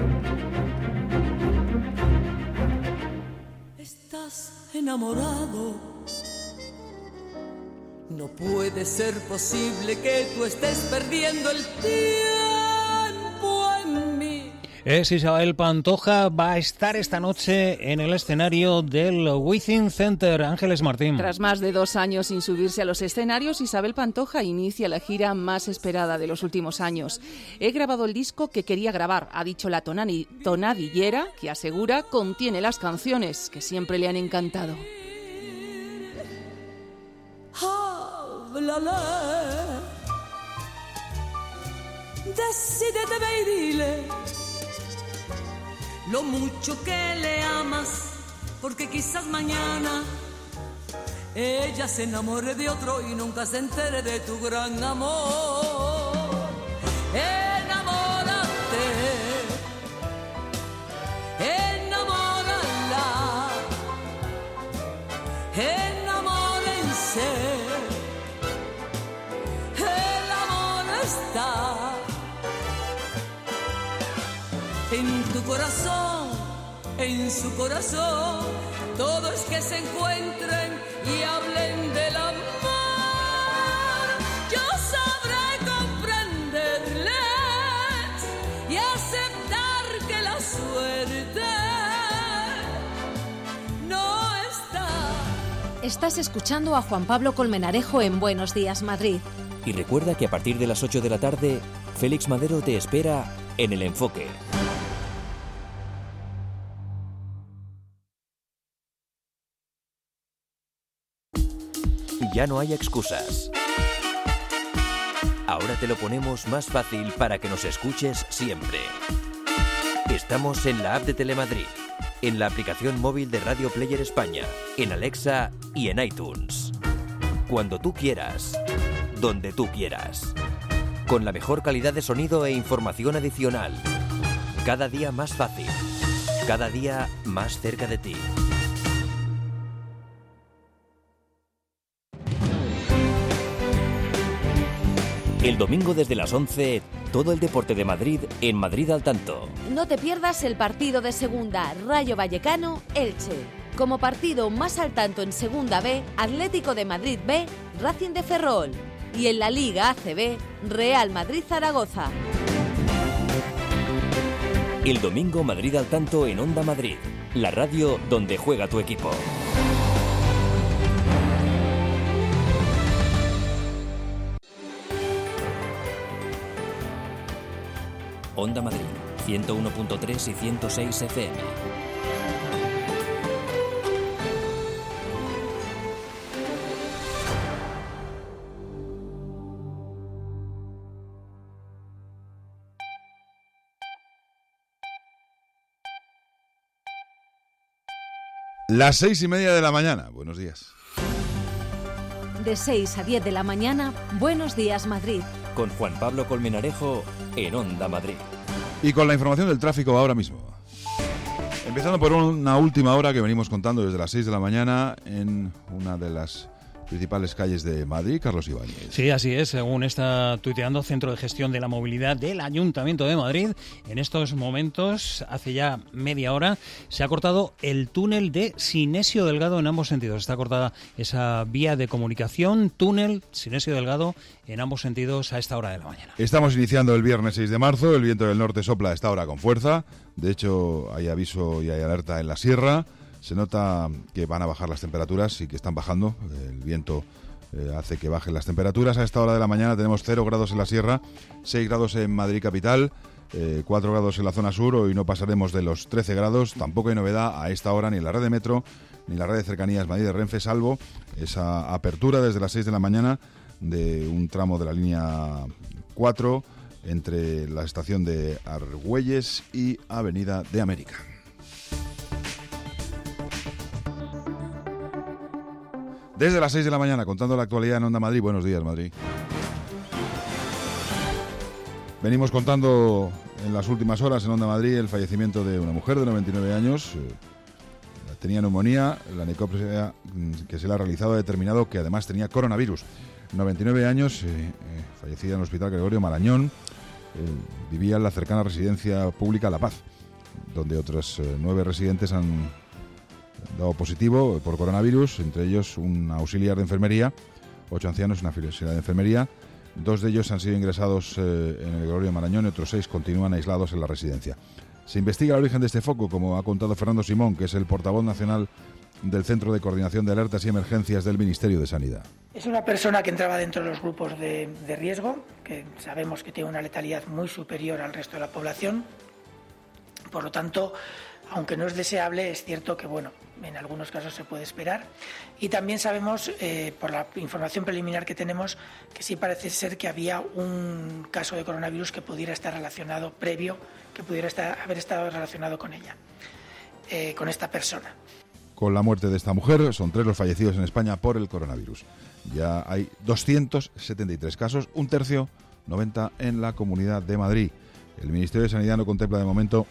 Speaker 9: Estás enamorado. No puede ser posible que tú estés perdiendo el tiempo en mí.
Speaker 13: Es Isabel Pantoja, va a estar esta noche en el escenario del Within Center. Ángeles Martín.
Speaker 10: Tras más de dos años sin subirse a los escenarios, Isabel Pantoja inicia la gira más esperada de los últimos años. He grabado el disco que quería grabar, ha dicho la tonani- tonadillera, que asegura contiene las canciones que siempre le han encantado.
Speaker 9: Háblale, decídete, ve y dile lo mucho que le amas, porque quizás mañana ella se enamore de otro y nunca se entere de tu gran amor. Enamórate, enamórala, enamórense, el amor está en tu corazón, en su corazón. Todo es que se encuentren y hablen del amor. Yo sabré comprenderles y aceptar que la suerte no está.
Speaker 11: Estás escuchando a Juan Pablo Colmenarejo en Buenos Días, Madrid.
Speaker 12: Y recuerda que a partir de las ocho de la tarde, Félix Madero te espera en El Enfoque. Ya no hay excusas. Ahora te lo ponemos más fácil para que nos escuches siempre. Estamos en la app de Telemadrid, en la aplicación móvil de Radio Player España, en Alexa y en iTunes. Cuando tú quieras, donde tú quieras. Con la mejor calidad de sonido e información adicional. Cada día más fácil. Cada día más cerca de ti. El domingo desde las once, todo el deporte de Madrid en Madrid al tanto.
Speaker 11: No te pierdas el partido de segunda, Rayo Vallecano-Elche. Como partido más al tanto en Segunda B, Atlético de Madrid B, Racing de Ferrol. Y en la Liga A C B, Real Madrid-Zaragoza.
Speaker 12: El domingo Madrid al tanto en Onda Madrid, la radio donde juega tu equipo. Onda Madrid, ciento uno punto tres y ciento seis F M.
Speaker 14: Las seis y media de la mañana. Buenos días.
Speaker 11: De seis a diez de la mañana, Buenos Días Madrid.
Speaker 12: Con Juan Pablo Colmenarejo en Onda Madrid.
Speaker 14: Y con la información del tráfico ahora mismo. Empezando por una última hora que venimos contando desde las seis de la mañana en una de las principales calles de Madrid, Carlos Ibáñez.
Speaker 13: Sí, así es, según está tuiteando Centro de Gestión de la Movilidad del Ayuntamiento de Madrid, en estos momentos, hace ya media hora, se ha cortado el túnel de Sinesio Delgado en ambos sentidos. Está cortada esa vía de comunicación, túnel Sinesio Delgado en ambos sentidos a esta hora de la mañana.
Speaker 14: Estamos iniciando el viernes seis de marzo, el viento del norte sopla a esta hora con fuerza, de hecho hay aviso y hay alerta en la sierra. Se nota que van a bajar las temperaturas y que están bajando. El viento eh, hace que bajen las temperaturas. A esta hora de la mañana tenemos cero grados en la sierra, seis grados en Madrid capital, eh, cuatro grados en la zona sur. Hoy no pasaremos de los trece grados. Tampoco hay novedad a esta hora ni en la red de metro ni en la red de cercanías Madrid de Renfe, salvo esa apertura desde las seis de la mañana de un tramo de la línea cuatro entre la estación de Argüelles y Avenida de América. Desde las seis de la mañana, contando la actualidad en Onda Madrid. Buenos días, Madrid. Venimos contando en las últimas horas en Onda Madrid el fallecimiento de una mujer de noventa y nueve años. Tenía neumonía, la necropsia que se le ha realizado ha determinado que además tenía coronavirus. noventa y nueve años, eh, eh, fallecida en el Hospital Gregorio Marañón. Eh, vivía en la cercana residencia pública La Paz, donde otros eh, nueve residentes han dado positivo por coronavirus, entre ellos un auxiliar de enfermería, ocho ancianos, una auxiliar de enfermería. Dos de ellos han sido ingresados eh, en el Gregorio Marañón y otros seis continúan aislados en la residencia. Se investiga el origen de este foco, como ha contado Fernando Simón, que es el portavoz nacional del Centro de Coordinación de Alertas y Emergencias del Ministerio de Sanidad.
Speaker 15: Es una persona que entraba dentro de los grupos de, de riesgo, que sabemos que tiene una letalidad muy superior al resto de la población. Por lo tanto, aunque no es deseable, es cierto que, bueno, en algunos casos se puede esperar. Y también sabemos, eh, por la información preliminar que tenemos, que sí parece ser que había un caso de coronavirus que pudiera estar relacionado, previo, que pudiera estar, haber estado relacionado con ella, eh, con esta persona.
Speaker 14: Con la muerte de esta mujer, son tres los fallecidos en España por el coronavirus. Ya hay doscientos setenta y tres casos, un tercio, noventa en la Comunidad de Madrid. El Ministerio de Sanidad no contempla de momento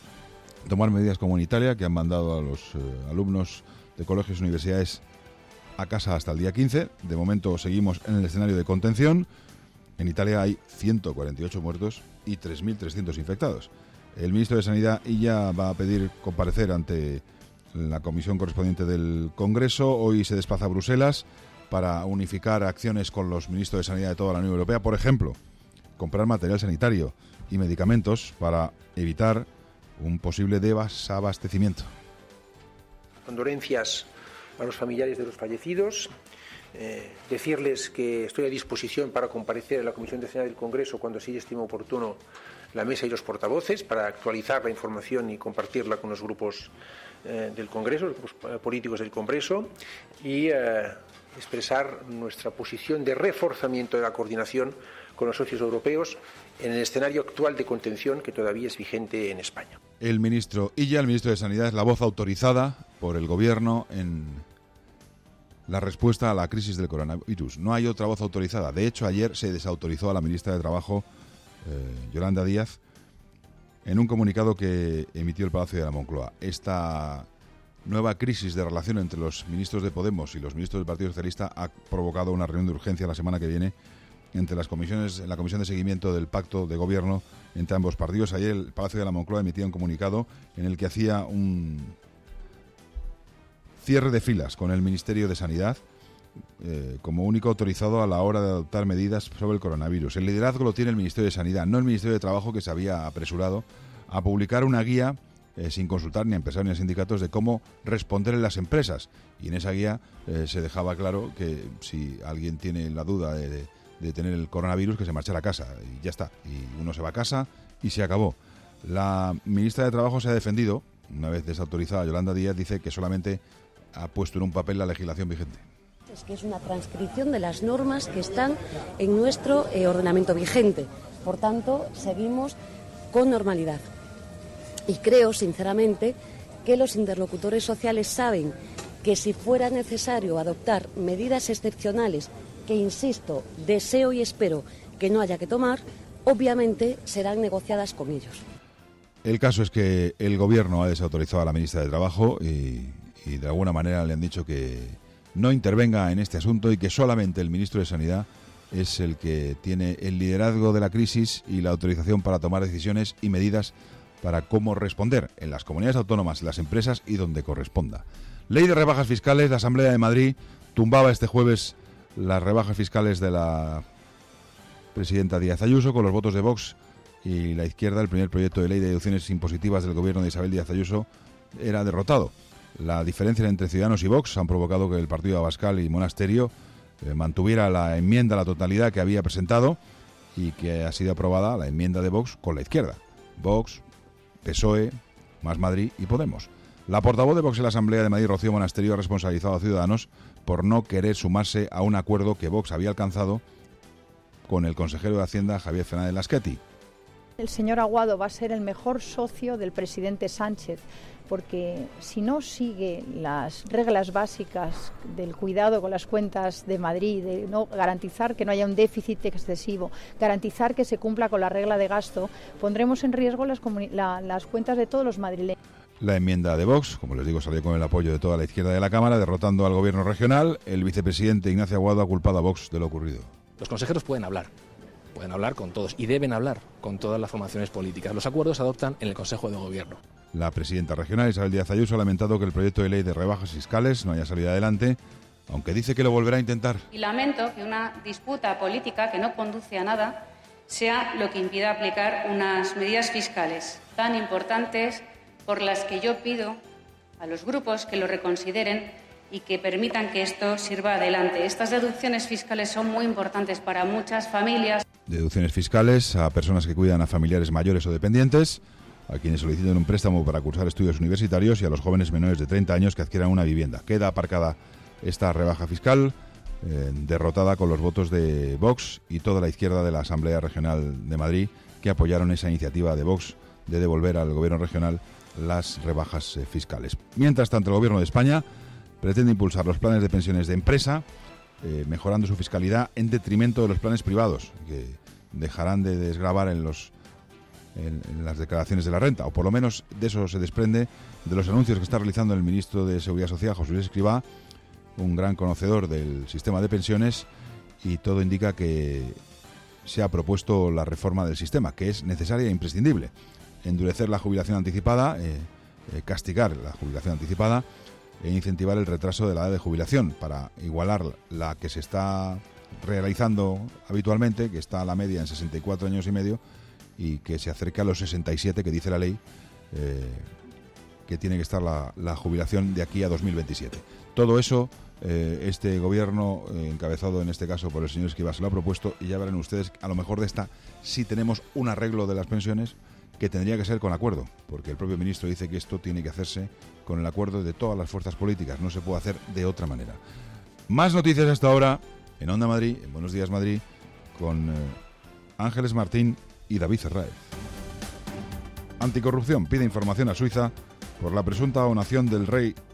Speaker 14: tomar medidas como en Italia, que han mandado a los eh, alumnos de colegios y universidades a casa hasta el día quince. De momento seguimos en el escenario de contención. En Italia hay ciento cuarenta y ocho muertos y tres mil trescientos infectados. El ministro de Sanidad ya va a pedir comparecer ante la comisión correspondiente del Congreso. Hoy se desplaza a Bruselas para unificar acciones con los ministros de Sanidad de toda la Unión Europea. Por ejemplo, comprar material sanitario y medicamentos para evitar un posible desabastecimiento.
Speaker 16: Condolencias a los familiares de los fallecidos. Eh, decirles que estoy a disposición para comparecer en la Comisión de Sanidad del Congreso cuando así estime oportuno la mesa y los portavoces para actualizar la información y compartirla con los grupos eh, del Congreso, los grupos políticos del Congreso, y eh, expresar nuestra posición de reforzamiento de la coordinación con los socios europeos en el escenario actual de contención que todavía es vigente en España.
Speaker 14: El ministro Illa, el ministro de Sanidad, es la voz autorizada por el Gobierno en la respuesta a la crisis del coronavirus. No hay otra voz autorizada. De hecho, ayer se desautorizó a la ministra de Trabajo, eh, Yolanda Díaz, en un comunicado que emitió el Palacio de la Moncloa. Esta nueva crisis de relación entre los ministros de Podemos y los ministros del Partido Socialista ha provocado una reunión de urgencia la semana que viene entre las comisiones, en la comisión de seguimiento del pacto de gobierno entre ambos partidos. Ayer el Palacio de la Moncloa emitía un comunicado en el que hacía un cierre de filas con el Ministerio de Sanidad eh, como único autorizado a la hora de adoptar medidas sobre el coronavirus. El liderazgo lo tiene el Ministerio de Sanidad, no el Ministerio de Trabajo, que se había apresurado a publicar una guía eh, sin consultar ni a empresarios ni a sindicatos de cómo responder en las empresas. Y en esa guía eh, se dejaba claro que si alguien tiene la duda de, de, de tener el coronavirus, que se marche a la casa y ya está. Y uno se va a casa y se acabó. La ministra de Trabajo se ha defendido, una vez desautorizada Yolanda Díaz, dice que solamente ha puesto en un papel la legislación vigente.
Speaker 3: Es que es una transcripción de las normas que están en nuestro eh, ordenamiento vigente. Por tanto, seguimos con normalidad. Y creo, sinceramente, que los interlocutores sociales saben que si fuera necesario adoptar medidas excepcionales, que insisto, deseo y espero que no haya que tomar, obviamente serán negociadas con ellos.
Speaker 14: El caso es que el Gobierno ha desautorizado a la ministra de Trabajo y, y de alguna manera le han dicho que no intervenga en este asunto y que solamente el ministro de Sanidad es el que tiene el liderazgo de la crisis y la autorización para tomar decisiones y medidas para cómo responder en las comunidades autónomas, las empresas y donde corresponda. Ley de rebajas fiscales. La Asamblea de Madrid tumbaba este jueves las rebajas fiscales de la presidenta Díaz Ayuso con los votos de Vox y la izquierda. El primer proyecto de ley de deducciones impositivas del gobierno de Isabel Díaz Ayuso era derrotado. La diferencia entre Ciudadanos y Vox han provocado que el partido Abascal y Monasterio eh, mantuviera la enmienda a la totalidad que había presentado y que ha sido aprobada la enmienda de Vox con la izquierda. Vox, P S O E, Más Madrid y Podemos. La portavoz de Vox en la Asamblea de Madrid, Rocío Monasterio, ha responsabilizado a Ciudadanos por no querer sumarse a un acuerdo que Vox había alcanzado con el consejero de Hacienda, Javier Fernández Lasqueti.
Speaker 7: El señor Aguado va a ser el mejor socio del presidente Sánchez, porque si no sigue las reglas básicas del cuidado con las cuentas de Madrid, de no garantizar que no haya un déficit excesivo, garantizar que se cumpla con la regla de gasto, pondremos en riesgo las, la, las cuentas de todos los madrileños.
Speaker 14: La enmienda de Vox, como les digo, salió con el apoyo de toda la izquierda de la Cámara, derrotando al gobierno regional. El vicepresidente Ignacio Aguado ha culpado a Vox de lo ocurrido.
Speaker 26: Los consejeros pueden hablar. Pueden hablar con todos y deben hablar con todas las formaciones políticas. Los acuerdos se adoptan en el Consejo de Gobierno.
Speaker 14: La presidenta regional, Isabel Díaz Ayuso, ha lamentado que el proyecto de ley de rebajas fiscales no haya salido adelante, aunque dice que lo volverá a intentar.
Speaker 8: Y lamento que una disputa política que no conduce a nada sea lo que impida aplicar unas medidas fiscales tan importantes por las que yo pido a los grupos que lo reconsideren y que permitan que esto sirva adelante. Estas deducciones fiscales son muy importantes para muchas familias.
Speaker 14: Deducciones fiscales a personas que cuidan a familiares mayores o dependientes, a quienes solicitan un préstamo para cursar estudios universitarios y a los jóvenes menores de treinta años que adquieran una vivienda. Queda aparcada esta rebaja fiscal, eh, derrotada con los votos de Vox y toda la izquierda de la Asamblea Regional de Madrid, que apoyaron esa iniciativa de Vox de devolver al gobierno regional las rebajas eh, fiscales. Mientras tanto, el gobierno de España pretende impulsar los planes de pensiones de empresa, eh, mejorando su fiscalidad en detrimento de los planes privados, que dejarán de desgravar en los En, en las declaraciones de la renta, o por lo menos de eso se desprende de los anuncios que está realizando el ministro de Seguridad Social, José Luis Escrivá, un gran conocedor del sistema de pensiones, y todo indica que se ha propuesto la reforma del sistema, que es necesaria e imprescindible. Endurecer la jubilación anticipada, eh, eh, castigar la jubilación anticipada e incentivar el retraso de la edad de jubilación para igualar la que se está realizando habitualmente, que está a la media en sesenta y cuatro años y medio, y que se acerque a los sesenta y siete que dice la ley, eh, que tiene que estar la, la jubilación de aquí a dos mil veintisiete. Todo eso, eh, este gobierno, eh, encabezado en este caso por el señor Escrivá, se lo ha propuesto, y ya verán ustedes, a lo mejor de esta sí tenemos un arreglo de las pensiones que tendría que ser con acuerdo, porque el propio ministro dice que esto tiene que hacerse con el acuerdo de todas las fuerzas políticas, no se puede hacer de otra manera. Más noticias hasta ahora en Onda Madrid, en Buenos Días Madrid, con eh, Ángeles Martín y David Cerraez. Anticorrupción pide información a Suiza por la presunta donación del rey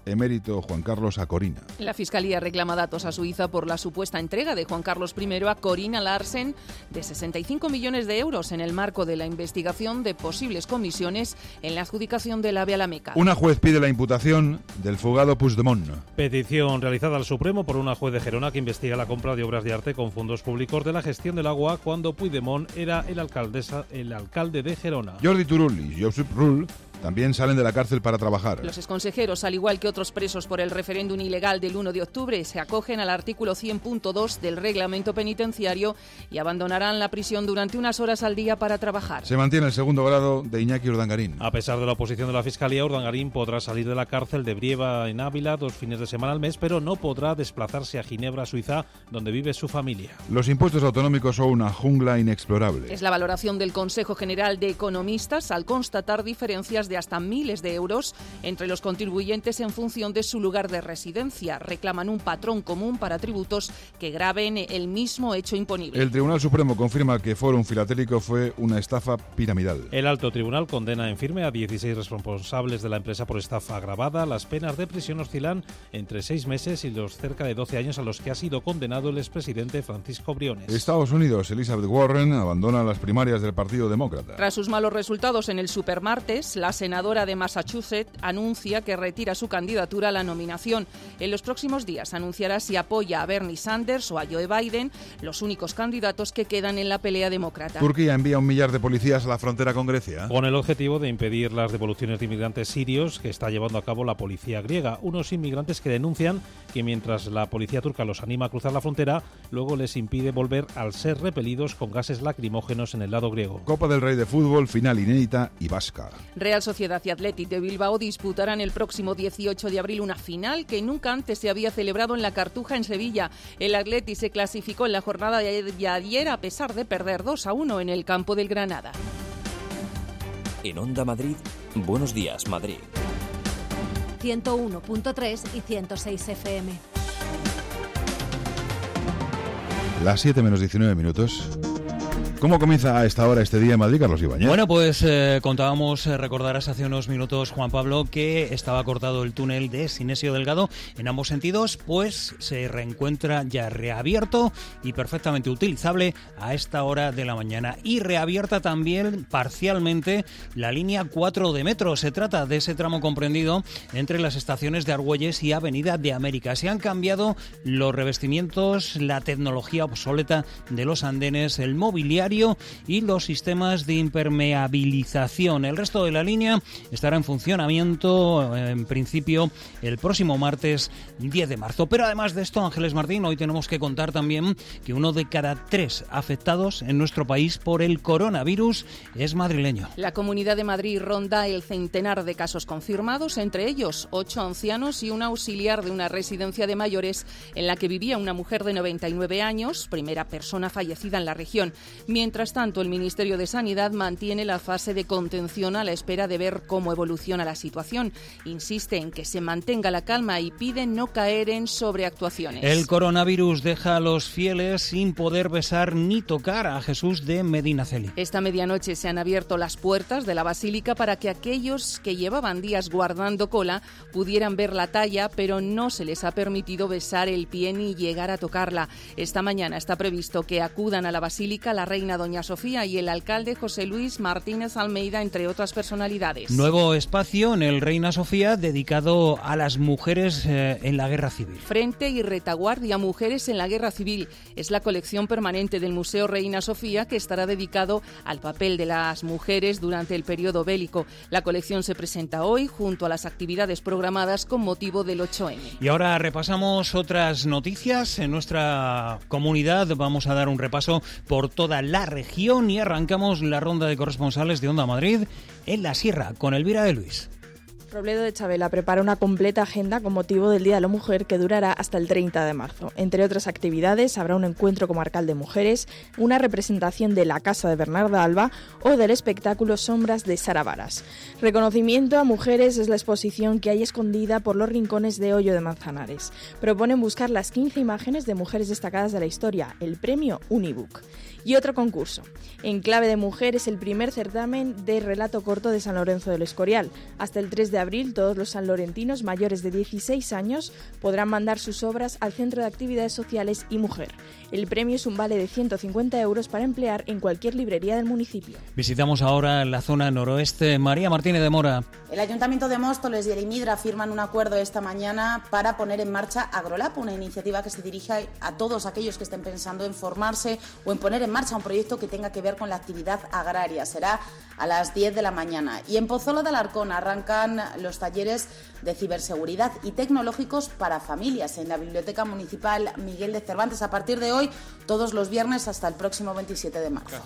Speaker 14: emérito Juan Carlos a Corina.
Speaker 10: La Fiscalía reclama datos a Suiza por la supuesta entrega de Juan Carlos primero a Corina Larsen de sesenta y cinco millones de euros en el marco de la investigación de posibles comisiones en la adjudicación del AVE a la Meca.
Speaker 14: Una juez pide la imputación del fugado Puigdemont.
Speaker 5: Petición realizada al Supremo por una juez de Gerona que investiga la compra de obras de arte con fondos públicos de la gestión del agua cuando Puigdemont era el, alcaldesa, el alcalde de Gerona.
Speaker 14: Jordi Turull y Josep Rull también salen de la cárcel para trabajar.
Speaker 10: Los exconsejeros, al igual que otros presos por el referéndum ilegal del uno de octubre, se acogen al artículo cien punto dos del reglamento penitenciario y abandonarán la prisión durante unas horas al día para trabajar.
Speaker 14: Se mantiene el segundo grado de Iñaki Urdangarín.
Speaker 5: A pesar de la oposición de la Fiscalía, Urdangarín podrá salir de la cárcel de Brieva en Ávila dos fines de semana al mes, pero no podrá desplazarse a Ginebra, Suiza, donde vive su familia.
Speaker 14: Los impuestos autonómicos son una jungla inexplorable.
Speaker 10: Es la valoración del Consejo General de Economistas al constatar diferencias de hasta miles de euros entre los contribuyentes en función de su lugar de residencia. Reclaman un patrón común para tributos que graven el mismo hecho imponible.
Speaker 14: El Tribunal Supremo confirma que Fórum Filatélico fue una estafa piramidal.
Speaker 5: El alto tribunal condena en firme a dieciséis responsables de la empresa por estafa agravada. Las penas de prisión oscilan entre seis meses y los cerca de doce años a los que ha sido condenado el expresidente Francisco Briones.
Speaker 14: Estados Unidos, Elizabeth Warren abandona las primarias del Partido Demócrata.
Speaker 10: Tras sus malos resultados en el supermartes, la senadora de Massachusetts anuncia que retira su candidatura a la nominación. En los próximos días anunciará si apoya a Bernie Sanders o a Joe Biden, los únicos candidatos que quedan en la pelea demócrata.
Speaker 14: Turquía envía un millar de policías a la frontera con Grecia.
Speaker 5: Con el objetivo de impedir las devoluciones de inmigrantes sirios que está llevando a cabo la policía griega. Unos inmigrantes que denuncian que mientras la policía turca los anima a cruzar la frontera, luego les impide volver al ser repelidos con gases lacrimógenos en el lado griego.
Speaker 14: Copa del Rey de fútbol, final inédita y vasca.
Speaker 10: Real Sociedad y Athletic de Bilbao disputarán el próximo dieciocho de abril una final que nunca antes se había celebrado en la Cartuja en Sevilla. El Athletic se clasificó en la jornada de ayer a pesar de perder dos a uno en el campo del Granada.
Speaker 12: En Onda Madrid, Buenos Días Madrid.
Speaker 11: ciento uno punto tres y ciento seis F M.
Speaker 14: Las siete menos diecinueve minutos. ¿Cómo comienza a esta hora este día en Madrid, Carlos Ibáñez?
Speaker 13: Bueno, pues eh, contábamos, eh, recordarás hace unos minutos, Juan Pablo, que estaba cortado el túnel de Sinesio Delgado en ambos sentidos, pues se reencuentra ya reabierto y perfectamente utilizable a esta hora de la mañana. Y reabierta también parcialmente la línea cuatro de metro. Se trata de ese tramo comprendido entre las estaciones de Argüelles y Avenida de América. Se han cambiado los revestimientos, la tecnología obsoleta de los andenes, el mobiliario y los sistemas de impermeabilización. El resto de la línea estará en funcionamiento en principio el próximo martes diez de marzo. Pero además de esto, Ángeles Martín, hoy tenemos que contar también que uno de cada tres afectados en nuestro país por el coronavirus es madrileño.
Speaker 10: La Comunidad de Madrid ronda el centenar de casos confirmados, entre ellos ocho ancianos y un auxiliar de una residencia de mayores en la que vivía una mujer de noventa y nueve años, primera persona fallecida en la región. Mientras tanto, el Ministerio de Sanidad mantiene la fase de contención a la espera de ver cómo evoluciona la situación. Insiste en que se mantenga la calma y pide no caer en sobreactuaciones.
Speaker 13: El coronavirus deja a los fieles sin poder besar ni tocar a Jesús de Medinaceli.
Speaker 10: Esta medianoche se han abierto las puertas de la Basílica para que aquellos que llevaban días guardando cola pudieran ver la talla, pero no se les ha permitido besar el pie ni llegar a tocarla. Esta mañana está previsto que acudan a la Basílica la reina Doña Sofía y el alcalde José Luis Martínez Almeida, entre otras personalidades.
Speaker 13: Nuevo espacio en el Reina Sofía dedicado a las mujeres eh, en la Guerra Civil.
Speaker 10: Frente y retaguardia, mujeres en la Guerra Civil. Es la colección permanente del Museo Reina Sofía que estará dedicado al papel de las mujeres durante el periodo bélico. La colección se presenta hoy junto a las actividades programadas con motivo del ocho eme.
Speaker 13: Y ahora repasamos otras noticias en nuestra comunidad. Vamos a dar un repaso por toda la región y arrancamos la ronda de corresponsales de Onda Madrid en la Sierra con Elvira de Luis.
Speaker 17: Robledo de Chabela prepara una completa agenda con motivo del Día de la Mujer que durará hasta el treinta de marzo. Entre otras actividades, habrá un encuentro comarcal de mujeres, una representación de la Casa de Bernarda Alba o del espectáculo Sombras de Sara Varas. Reconocimiento a mujeres es la exposición que hay escondida por los rincones de Hoyo de Manzanares. Proponen buscar las quince imágenes de mujeres destacadas de la historia, el premio Unibook. Y otro concurso. En clave de mujer es el primer certamen de relato corto de San Lorenzo del Escorial. Hasta el tres de abril, todos los sanlorentinos mayores de dieciséis años podrán mandar sus obras al Centro de Actividades Sociales y Mujer. El premio es un vale de ciento cincuenta euros para emplear en cualquier librería del municipio.
Speaker 13: Visitamos ahora la zona noroeste. María Martínez de Mora.
Speaker 4: El Ayuntamiento de Móstoles y el IMIDRA firman un acuerdo esta mañana para poner en marcha AgroLab, una iniciativa que se dirige a todos aquellos que estén pensando en formarse o en poner en marcha un proyecto que tenga que ver con la actividad agraria. Será a las diez de la mañana. Y en Pozuelo de Alarcón arrancan los talleres de ciberseguridad y tecnológicos para familias en la Biblioteca Municipal Miguel de Cervantes a partir de hoy, todos los viernes hasta el próximo veintisiete de marzo.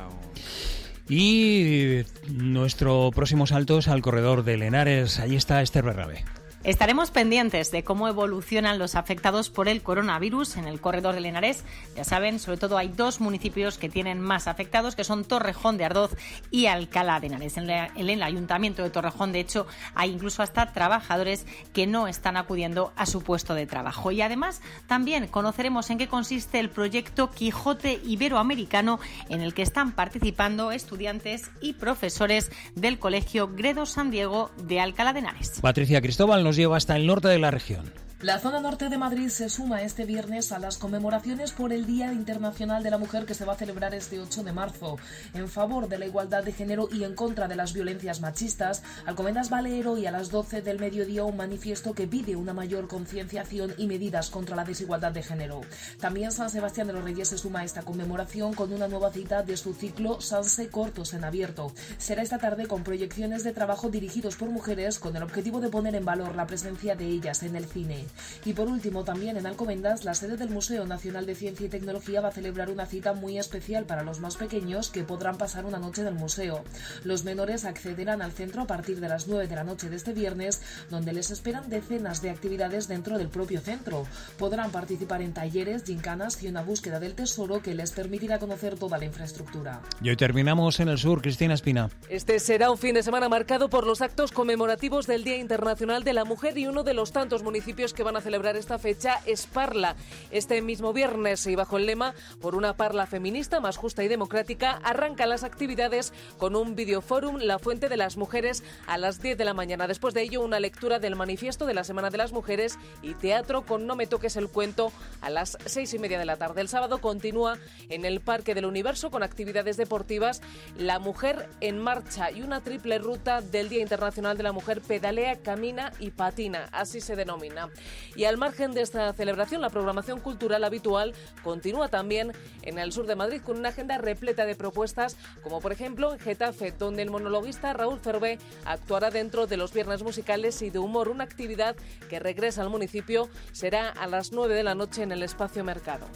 Speaker 13: Y nuestro próximo salto es al corredor de Henares. Allí está Esther Berrabe.
Speaker 18: Estaremos pendientes de cómo evolucionan los afectados por el coronavirus en el corredor del Henares. Ya saben, sobre todo hay dos municipios que tienen más afectados, que son Torrejón de Ardoz y Alcalá de Henares. En, la, en el Ayuntamiento de Torrejón, de hecho, hay incluso hasta trabajadores que no están acudiendo a su puesto de trabajo. Y además, también conoceremos en qué consiste el proyecto Quijote Iberoamericano, en el que están participando estudiantes y profesores del Colegio Gredos San Diego de Alcalá de Henares.
Speaker 13: Patricia Cristóbal nos lleva hasta el norte de la región.
Speaker 19: La zona norte de Madrid se suma este viernes a las conmemoraciones por el Día Internacional de la Mujer, que se va a celebrar este ocho de marzo. En favor de la igualdad de género y en contra de las violencias machistas, Alcobendas va a leer hoy a las doce del mediodía un manifiesto que pide una mayor concienciación y medidas contra la desigualdad de género. También San Sebastián de los Reyes se suma a esta conmemoración con una nueva cita de su ciclo Sanse Cortos en abierto. Será esta tarde con proyecciones de trabajo dirigidos por mujeres con el objetivo de poner en valor la presencia de ellas en el cine. Y por último, también en Alcobendas, la sede del Museo Nacional de Ciencia y Tecnología va a celebrar una cita muy especial para los más pequeños, que podrán pasar una noche en el museo. Los menores accederán al centro a partir de las nueve de la noche de este viernes, donde les esperan decenas de actividades dentro del propio centro. Podrán participar en talleres, gincanas y una búsqueda del tesoro que les permitirá conocer toda la infraestructura.
Speaker 13: Y hoy terminamos en el sur. Cristina Espina.
Speaker 20: Este será un fin de semana marcado por los actos conmemorativos del Día Internacional de la Mujer, y uno de los tantos municipios que van a celebrar esta fecha es Parla. Este mismo viernes, y bajo el lema "Por una Parla feminista más justa y democrática", arrancan las actividades con un videoforum, La Fuente de las Mujeres, a las diez de la mañana. Después de ello, una lectura del manifiesto de la Semana de las Mujeres y teatro con No me toques el cuento a las seis y media de la tarde. El sábado continúa en el Parque del Universo con actividades deportivas, La Mujer en Marcha y una triple ruta del Día Internacional de la Mujer: pedalea, camina y patina, así se denomina. Y al margen de esta celebración, la programación cultural habitual continúa también en el sur de Madrid con una agenda repleta de propuestas, como por ejemplo en Getafe, donde el monologuista Raúl Cervé actuará dentro de los Viernes Musicales y de Humor, una actividad que regresa al municipio. Será a las nueve de la noche en el Espacio Mercado.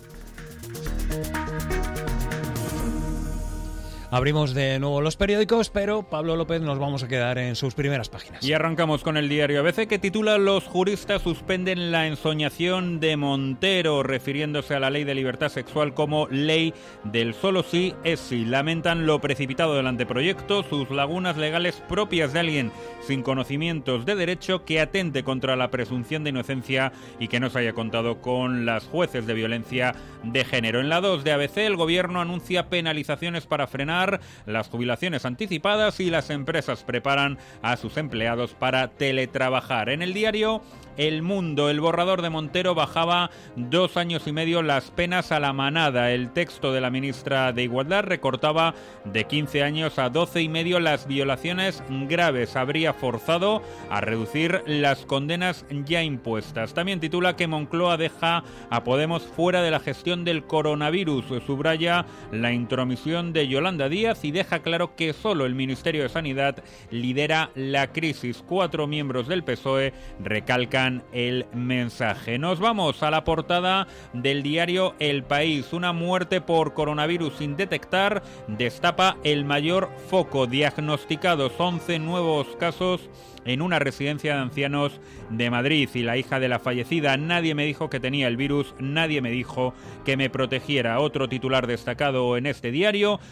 Speaker 13: Abrimos de nuevo los periódicos, pero Pablo López nos vamos a quedar en sus primeras páginas.
Speaker 2: Y arrancamos con el diario A B C, que titula "Los juristas suspenden la ensoñación de Montero", refiriéndose a la ley de libertad sexual como ley del solo sí es sí. Lamentan lo precipitado del anteproyecto, sus lagunas legales propias de alguien sin conocimientos de derecho, que atente contra la presunción de inocencia y que no se haya contado con las jueces de violencia de género. En la dos de A B C, el gobierno anuncia penalizaciones para frenar las jubilaciones anticipadas y las empresas preparan a sus empleados para teletrabajar. En el diario El Mundo, el borrador de Montero bajaba dos años y medio las penas a la manada. El texto de la ministra de Igualdad recortaba de quince años a doce y medio las violaciones graves. Habría forzado a reducir las condenas ya impuestas. También titula que Moncloa deja a Podemos fuera de la gestión del coronavirus. Subraya la intromisión de Yolanda Díaz y deja claro que solo el Ministerio de Sanidad lidera la crisis. Cuatro miembros del P S O E recalcan el mensaje. Nos vamos a la portada del diario El País. Una muerte por coronavirus sin detectar destapa el mayor foco. Diagnosticados once nuevos casos en una residencia de ancianos de Madrid, y la hija de la fallecida: nadie me dijo que tenía el virus, nadie me dijo que me protegiera. Otro titular destacado en este diario: el Supremo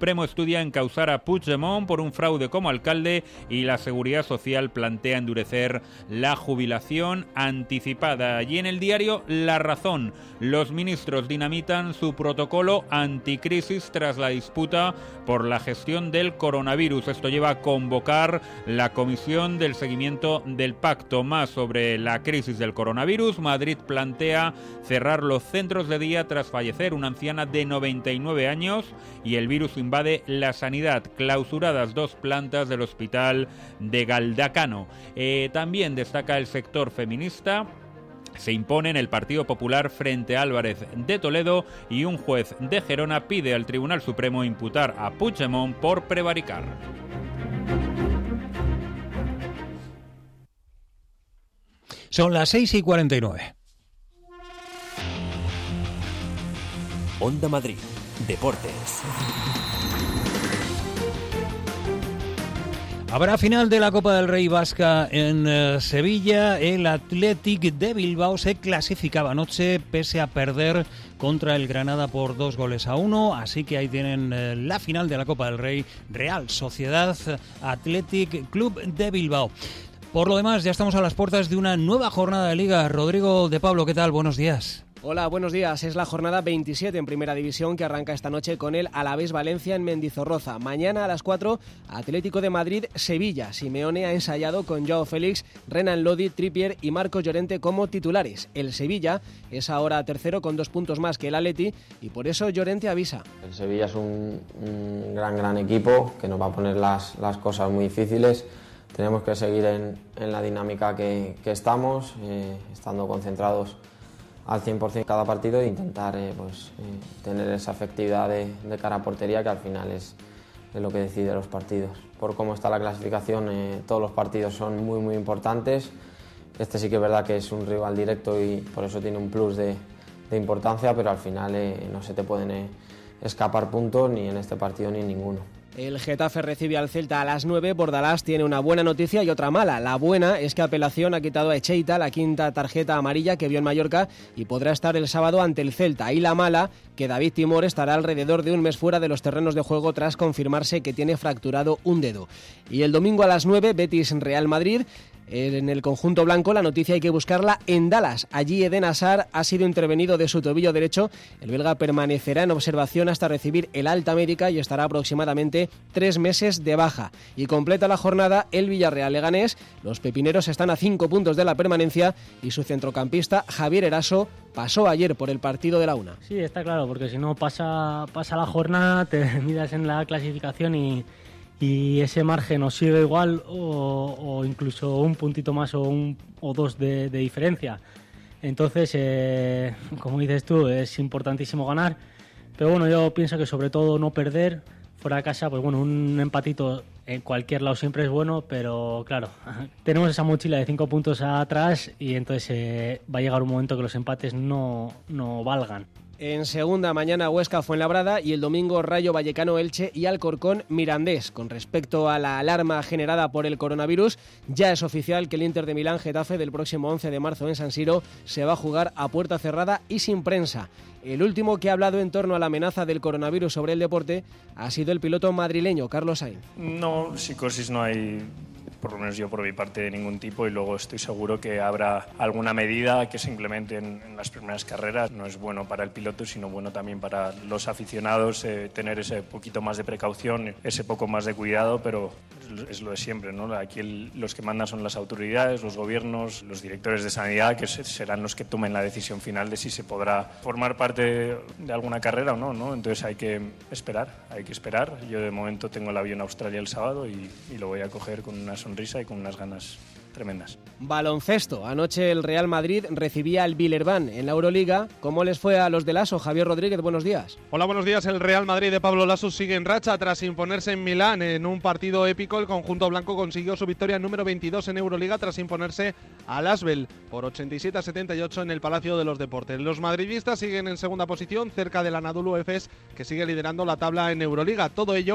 Speaker 2: Supremo estudia encausar a Puigdemont por un fraude como alcalde y la Seguridad Social plantea endurecer la jubilación anticipada. Y en el diario La Razón, los ministros dinamitan su protocolo anticrisis tras la disputa por la gestión del coronavirus. Esto lleva a convocar la comisión del seguimiento del pacto. Más sobre la crisis del coronavirus. Madrid plantea cerrar los centros de día tras fallecer una anciana de noventa y nueve años y el virus invade la sanidad. Clausuradas dos plantas del hospital de Galdacano. Eh, también destaca el sector feminista. Se impone en el Partido Popular frente a Álvarez de Toledo y un juez de Gerona pide al Tribunal Supremo imputar a Puigdemont por prevaricar.
Speaker 13: Son las seis y cuarenta y nueve.
Speaker 12: Onda Madrid, Deportes.
Speaker 13: Habrá final de la Copa del Rey Vasca en eh, Sevilla. El Athletic de Bilbao se clasificaba anoche pese a perder contra el Granada por dos goles a uno. Así que ahí tienen eh, la final de la Copa del Rey, Real Sociedad Athletic Club de Bilbao. Por lo demás, ya estamos a las puertas de una nueva jornada de Liga. Rodrigo de Pablo, ¿qué tal? Buenos días.
Speaker 6: Hola, buenos días. Es la jornada veintisiete en Primera División que arranca esta noche con el Alavés Valencia en Mendizorroza. Mañana a las cuatro, Atlético de Madrid Sevilla. Simeone ha ensayado con Joao Félix, Renan Lodi, Trippier y Marcos Llorente como titulares. El Sevilla es ahora tercero con dos puntos más que el Atleti y por eso Llorente avisa.
Speaker 21: El Sevilla es un, un gran, gran equipo que nos va a poner las, las cosas muy difíciles. Tenemos que seguir en, en la dinámica que, que estamos, eh, estando concentrados al cien por ciento cada partido e intentar eh, pues, eh, tener esa efectividad de, de cara a portería que al final es, es lo que decide los partidos. Por cómo está la clasificación, eh, todos los partidos son muy muy importantes. Este sí que es verdad que es un rival directo y por eso tiene un plus de, de importancia, pero al final eh, no se te pueden eh, escapar puntos ni en este partido ni en ninguno.
Speaker 6: El Getafe recibe al Celta a las nueve. Bordalás tiene una buena noticia y otra mala. La buena es que Apelación ha quitado a Echeita la quinta tarjeta amarilla que vio en Mallorca y podrá estar el sábado ante el Celta. Y la mala, que David Timor estará alrededor de un mes fuera de los terrenos de juego tras confirmarse que tiene fracturado un dedo. Y el domingo a las nueve, Betis Real Madrid. En el conjunto blanco la noticia hay que buscarla en Dallas. Allí Eden Hazard ha sido intervenido de su tobillo derecho. El belga permanecerá en observación hasta recibir el alta médica y estará aproximadamente tres meses de baja. Y completa la jornada el Villarreal Leganés. Los pepineros están a cinco puntos de la permanencia y su centrocampista Javier Eraso pasó ayer por el partido de la una.
Speaker 22: Sí, está claro, porque si no pasa, pasa la jornada, te miras en la clasificación y... y ese margen o sigue igual o, o incluso un puntito más o, un, o dos de, de diferencia. Entonces, eh, como dices tú, es importantísimo ganar, pero bueno, yo pienso que sobre todo no perder fuera de casa, pues bueno, un empatito en cualquier lado siempre es bueno, pero claro, tenemos esa mochila de cinco puntos atrás y entonces eh, va a llegar un momento que los empates no, no valgan.
Speaker 6: En segunda, mañana Huesca Fuenlabrada y el domingo Rayo Vallecano Elche y Alcorcón Mirandés. Con respecto a la alarma generada por el coronavirus, ya es oficial que el Inter de Milán Getafe del próximo once de marzo en San Siro se va a jugar a puerta cerrada y sin prensa. El último que ha hablado en torno a la amenaza del coronavirus sobre el deporte ha sido el piloto madrileño Carlos Sainz.
Speaker 23: No, psicosis no hay, por lo menos yo por mi parte, de ningún tipo, y luego estoy seguro que habrá alguna medida que se implemente en, en las primeras carreras. No es bueno para el piloto, sino bueno también para los aficionados, eh, tener ese poquito más de precaución, ese poco más de cuidado, pero es lo de siempre, ¿no? Aquí el, los que mandan son las autoridades, los gobiernos, los directores de sanidad, que serán los que tomen la decisión final de si se podrá formar parte de alguna carrera o no, ¿no? Entonces hay que esperar, hay que esperar. Yo de momento tengo el avión a Australia el sábado y, y lo voy a coger con una sonrisa y con unas ganas tremendas.
Speaker 6: Baloncesto. Anoche el Real Madrid recibía al Villerban en la Euroliga. ¿Cómo les fue a los de Lasso? Javier Rodríguez, buenos días.
Speaker 24: Hola, buenos días. El Real Madrid de Pablo Lasso sigue en racha tras imponerse en Milán en un partido épico. El conjunto blanco consiguió su victoria número veintidós en Euroliga tras imponerse al Asvel por ochenta y siete a setenta y ocho en el Palacio de los Deportes. Los madridistas siguen en segunda posición cerca del Anadolu Efes, que sigue liderando la tabla en Euroliga. Todo ello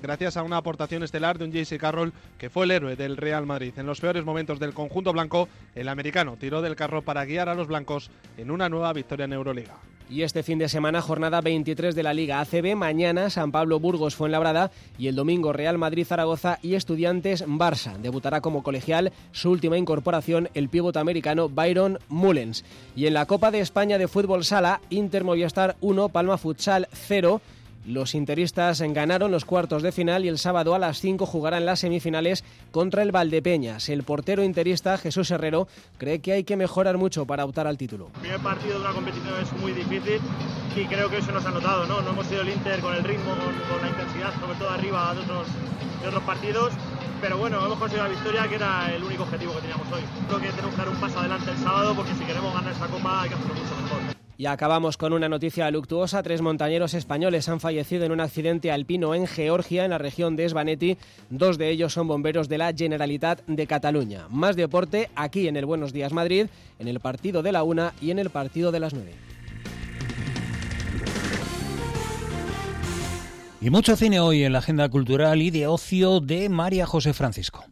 Speaker 24: gracias a una aportación estelar de un J C Carroll que fue el héroe del Real Madrid. En los peores momentos del conjunto blanco, el americano tiró del carro para guiar a los blancos en una nueva victoria en Euroliga.
Speaker 6: Y este fin de semana, jornada veintitrés de la Liga A C B, mañana San Pablo Burgos Fuenlabrada y el domingo Real Madrid Zaragoza y Estudiantes Barça. Debutará como colegial su última incorporación, el pívot americano Byron Mullens. Y en la Copa de España de Fútbol Sala, Inter Movistar uno, Palma Futsal cero. Los interistas ganaron los cuartos de final y el sábado a las cinco jugarán las semifinales contra el Valdepeñas. El portero interista Jesús Herrero cree que hay que mejorar mucho para optar al título.
Speaker 1: El primer partido de una competición es muy difícil y creo que eso nos ha notado, ¿no? No hemos sido el Inter con el ritmo, con, con la intensidad, sobre todo arriba de otros, de otros partidos. Pero bueno, hemos conseguido la victoria, que era el único objetivo que teníamos hoy. Creo que tenemos que dar un paso adelante el sábado, porque si queremos ganar esta copa hay que hacerlo mucho mejor.
Speaker 6: Y acabamos con una noticia luctuosa. Tres montañeros españoles han fallecido en un accidente alpino en Georgia, en la región de Svaneti. Dos de ellos son bomberos de la Generalitat de Cataluña. Más deporte aquí en el Buenos Días Madrid, en el partido de la una y en el partido de las nueve.
Speaker 13: Y mucho cine hoy en la agenda cultural y de ocio de María José Francisco.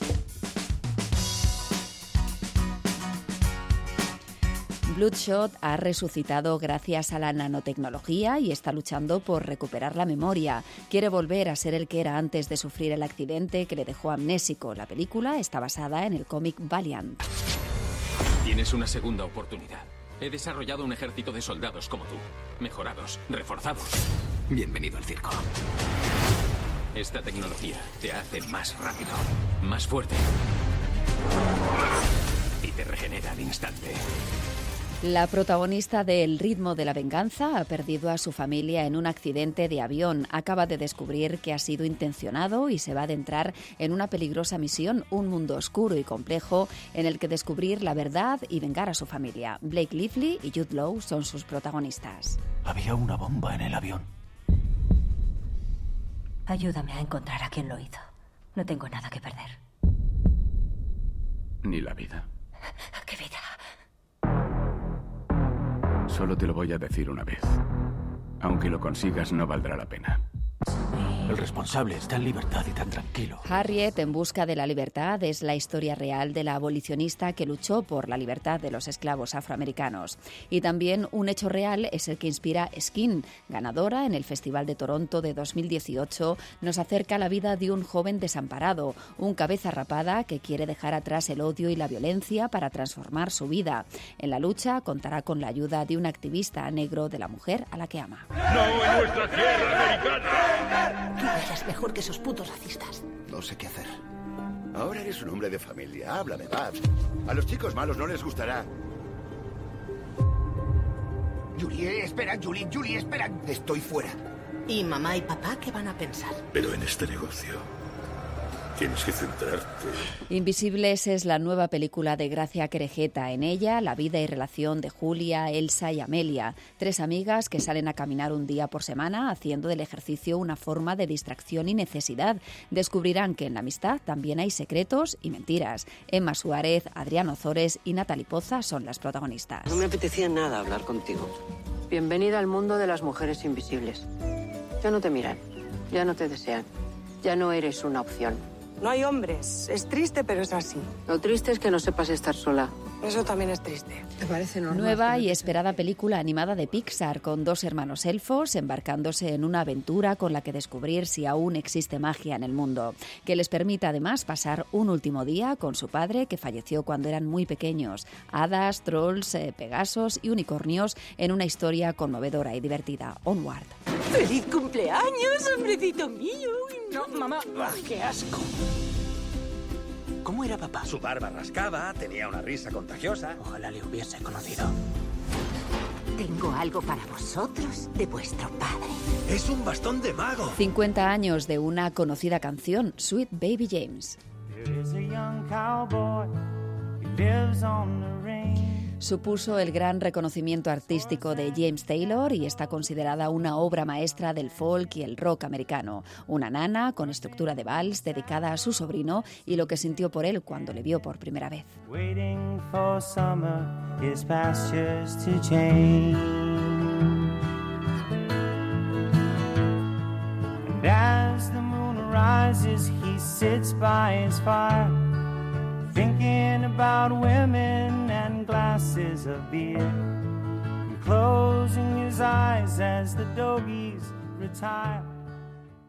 Speaker 3: Bloodshot ha resucitado gracias a la nanotecnología y está luchando por recuperar la memoria. Quiere volver a ser el que era antes de sufrir el accidente que le dejó amnésico. La película está basada en el cómic Valiant.
Speaker 9: Tienes una segunda oportunidad. He desarrollado un ejército de soldados como tú, mejorados, reforzados. Bienvenido al circo. Esta tecnología te hace más rápido, más fuerte y te regenera al instante.
Speaker 3: La protagonista de El ritmo de la venganza ha perdido a su familia en un accidente de avión. Acaba de descubrir que ha sido intencionado y se va a adentrar en una peligrosa misión, un mundo oscuro y complejo en el que descubrir la verdad y vengar a su familia. Blake Lively y Jude Law son sus protagonistas.
Speaker 15: Había una bomba en el avión.
Speaker 16: Ayúdame a encontrar a quien lo hizo. No tengo nada que perder.
Speaker 9: Ni la vida.
Speaker 16: ¿Qué vida?
Speaker 9: Solo te lo voy a decir una vez. Aunque lo consigas, no valdrá la pena.
Speaker 15: El responsable está en libertad y tan tranquilo.
Speaker 3: Harriet en busca de la libertad es la historia real de la abolicionista que luchó por la libertad de los esclavos afroamericanos. Y también un hecho real es el que inspira Skin, ganadora en el Festival de Toronto de dos mil dieciocho. Nos acerca la vida de un joven desamparado, un cabeza rapada que quiere dejar atrás el odio y la violencia para transformar su vida. En la lucha contará con la ayuda de un activista negro de la mujer a la que ama.
Speaker 25: ¡No en nuestra tierra americana!
Speaker 16: Tú eres mejor que esos putos racistas.
Speaker 25: No sé qué hacer. Ahora eres un hombre de familia. Háblame, Babs. A los chicos malos no les gustará. Julie, espera, Julie, Julie, espera. Estoy fuera.
Speaker 16: ¿Y mamá y papá qué van a pensar?
Speaker 25: Pero en este negocio tienes que centrarte.
Speaker 3: Invisibles es la nueva película de Gracia Querejeta. En ella, la vida y relación de Julia, Elsa y Amelia, tres amigas que salen a caminar un día por semana haciendo del ejercicio una forma de distracción y necesidad. Descubrirán que en la amistad también hay secretos y mentiras. Emma Suárez, Adrián Ozores y Natalie Poza son las protagonistas.
Speaker 27: No me apetecía nada hablar contigo. Bienvenida al mundo de las mujeres invisibles. Ya no te miran, ya no te desean, ya no eres una opción.
Speaker 28: No hay hombres. Es triste, pero es así.
Speaker 27: Lo triste es que no sepas estar sola.
Speaker 28: Eso también es triste.
Speaker 27: ¿Te parece normal?
Speaker 3: Nueva y esperada película animada de Pixar con dos hermanos elfos embarcándose en una aventura con la que descubrir si aún existe magia en el mundo, que les permita además pasar un último día con su padre que falleció cuando eran muy pequeños. Hadas, trolls, eh, pegasos y unicornios en una historia conmovedora y divertida. Onward.
Speaker 28: ¡Feliz cumpleaños, hombrecito mío!
Speaker 27: No, mamá.
Speaker 28: ¡Ah, qué asco!
Speaker 15: ¿Cómo era papá?
Speaker 29: Su barba rascaba, tenía una risa contagiosa.
Speaker 15: Ojalá le hubiese conocido.
Speaker 16: Tengo algo para vosotros de vuestro padre.
Speaker 29: Es un bastón de mago.
Speaker 3: cincuenta años de una conocida canción, Sweet Baby James. Supuso el gran reconocimiento artístico de James Taylor y está considerada una obra maestra del folk y el rock americano. Una nana con estructura de vals dedicada a su sobrino y lo que sintió por él cuando le vio por primera vez.
Speaker 4: rises, he sits by his fire, thinking about women and glasses of beer, and closing his eyes as the doggies retire.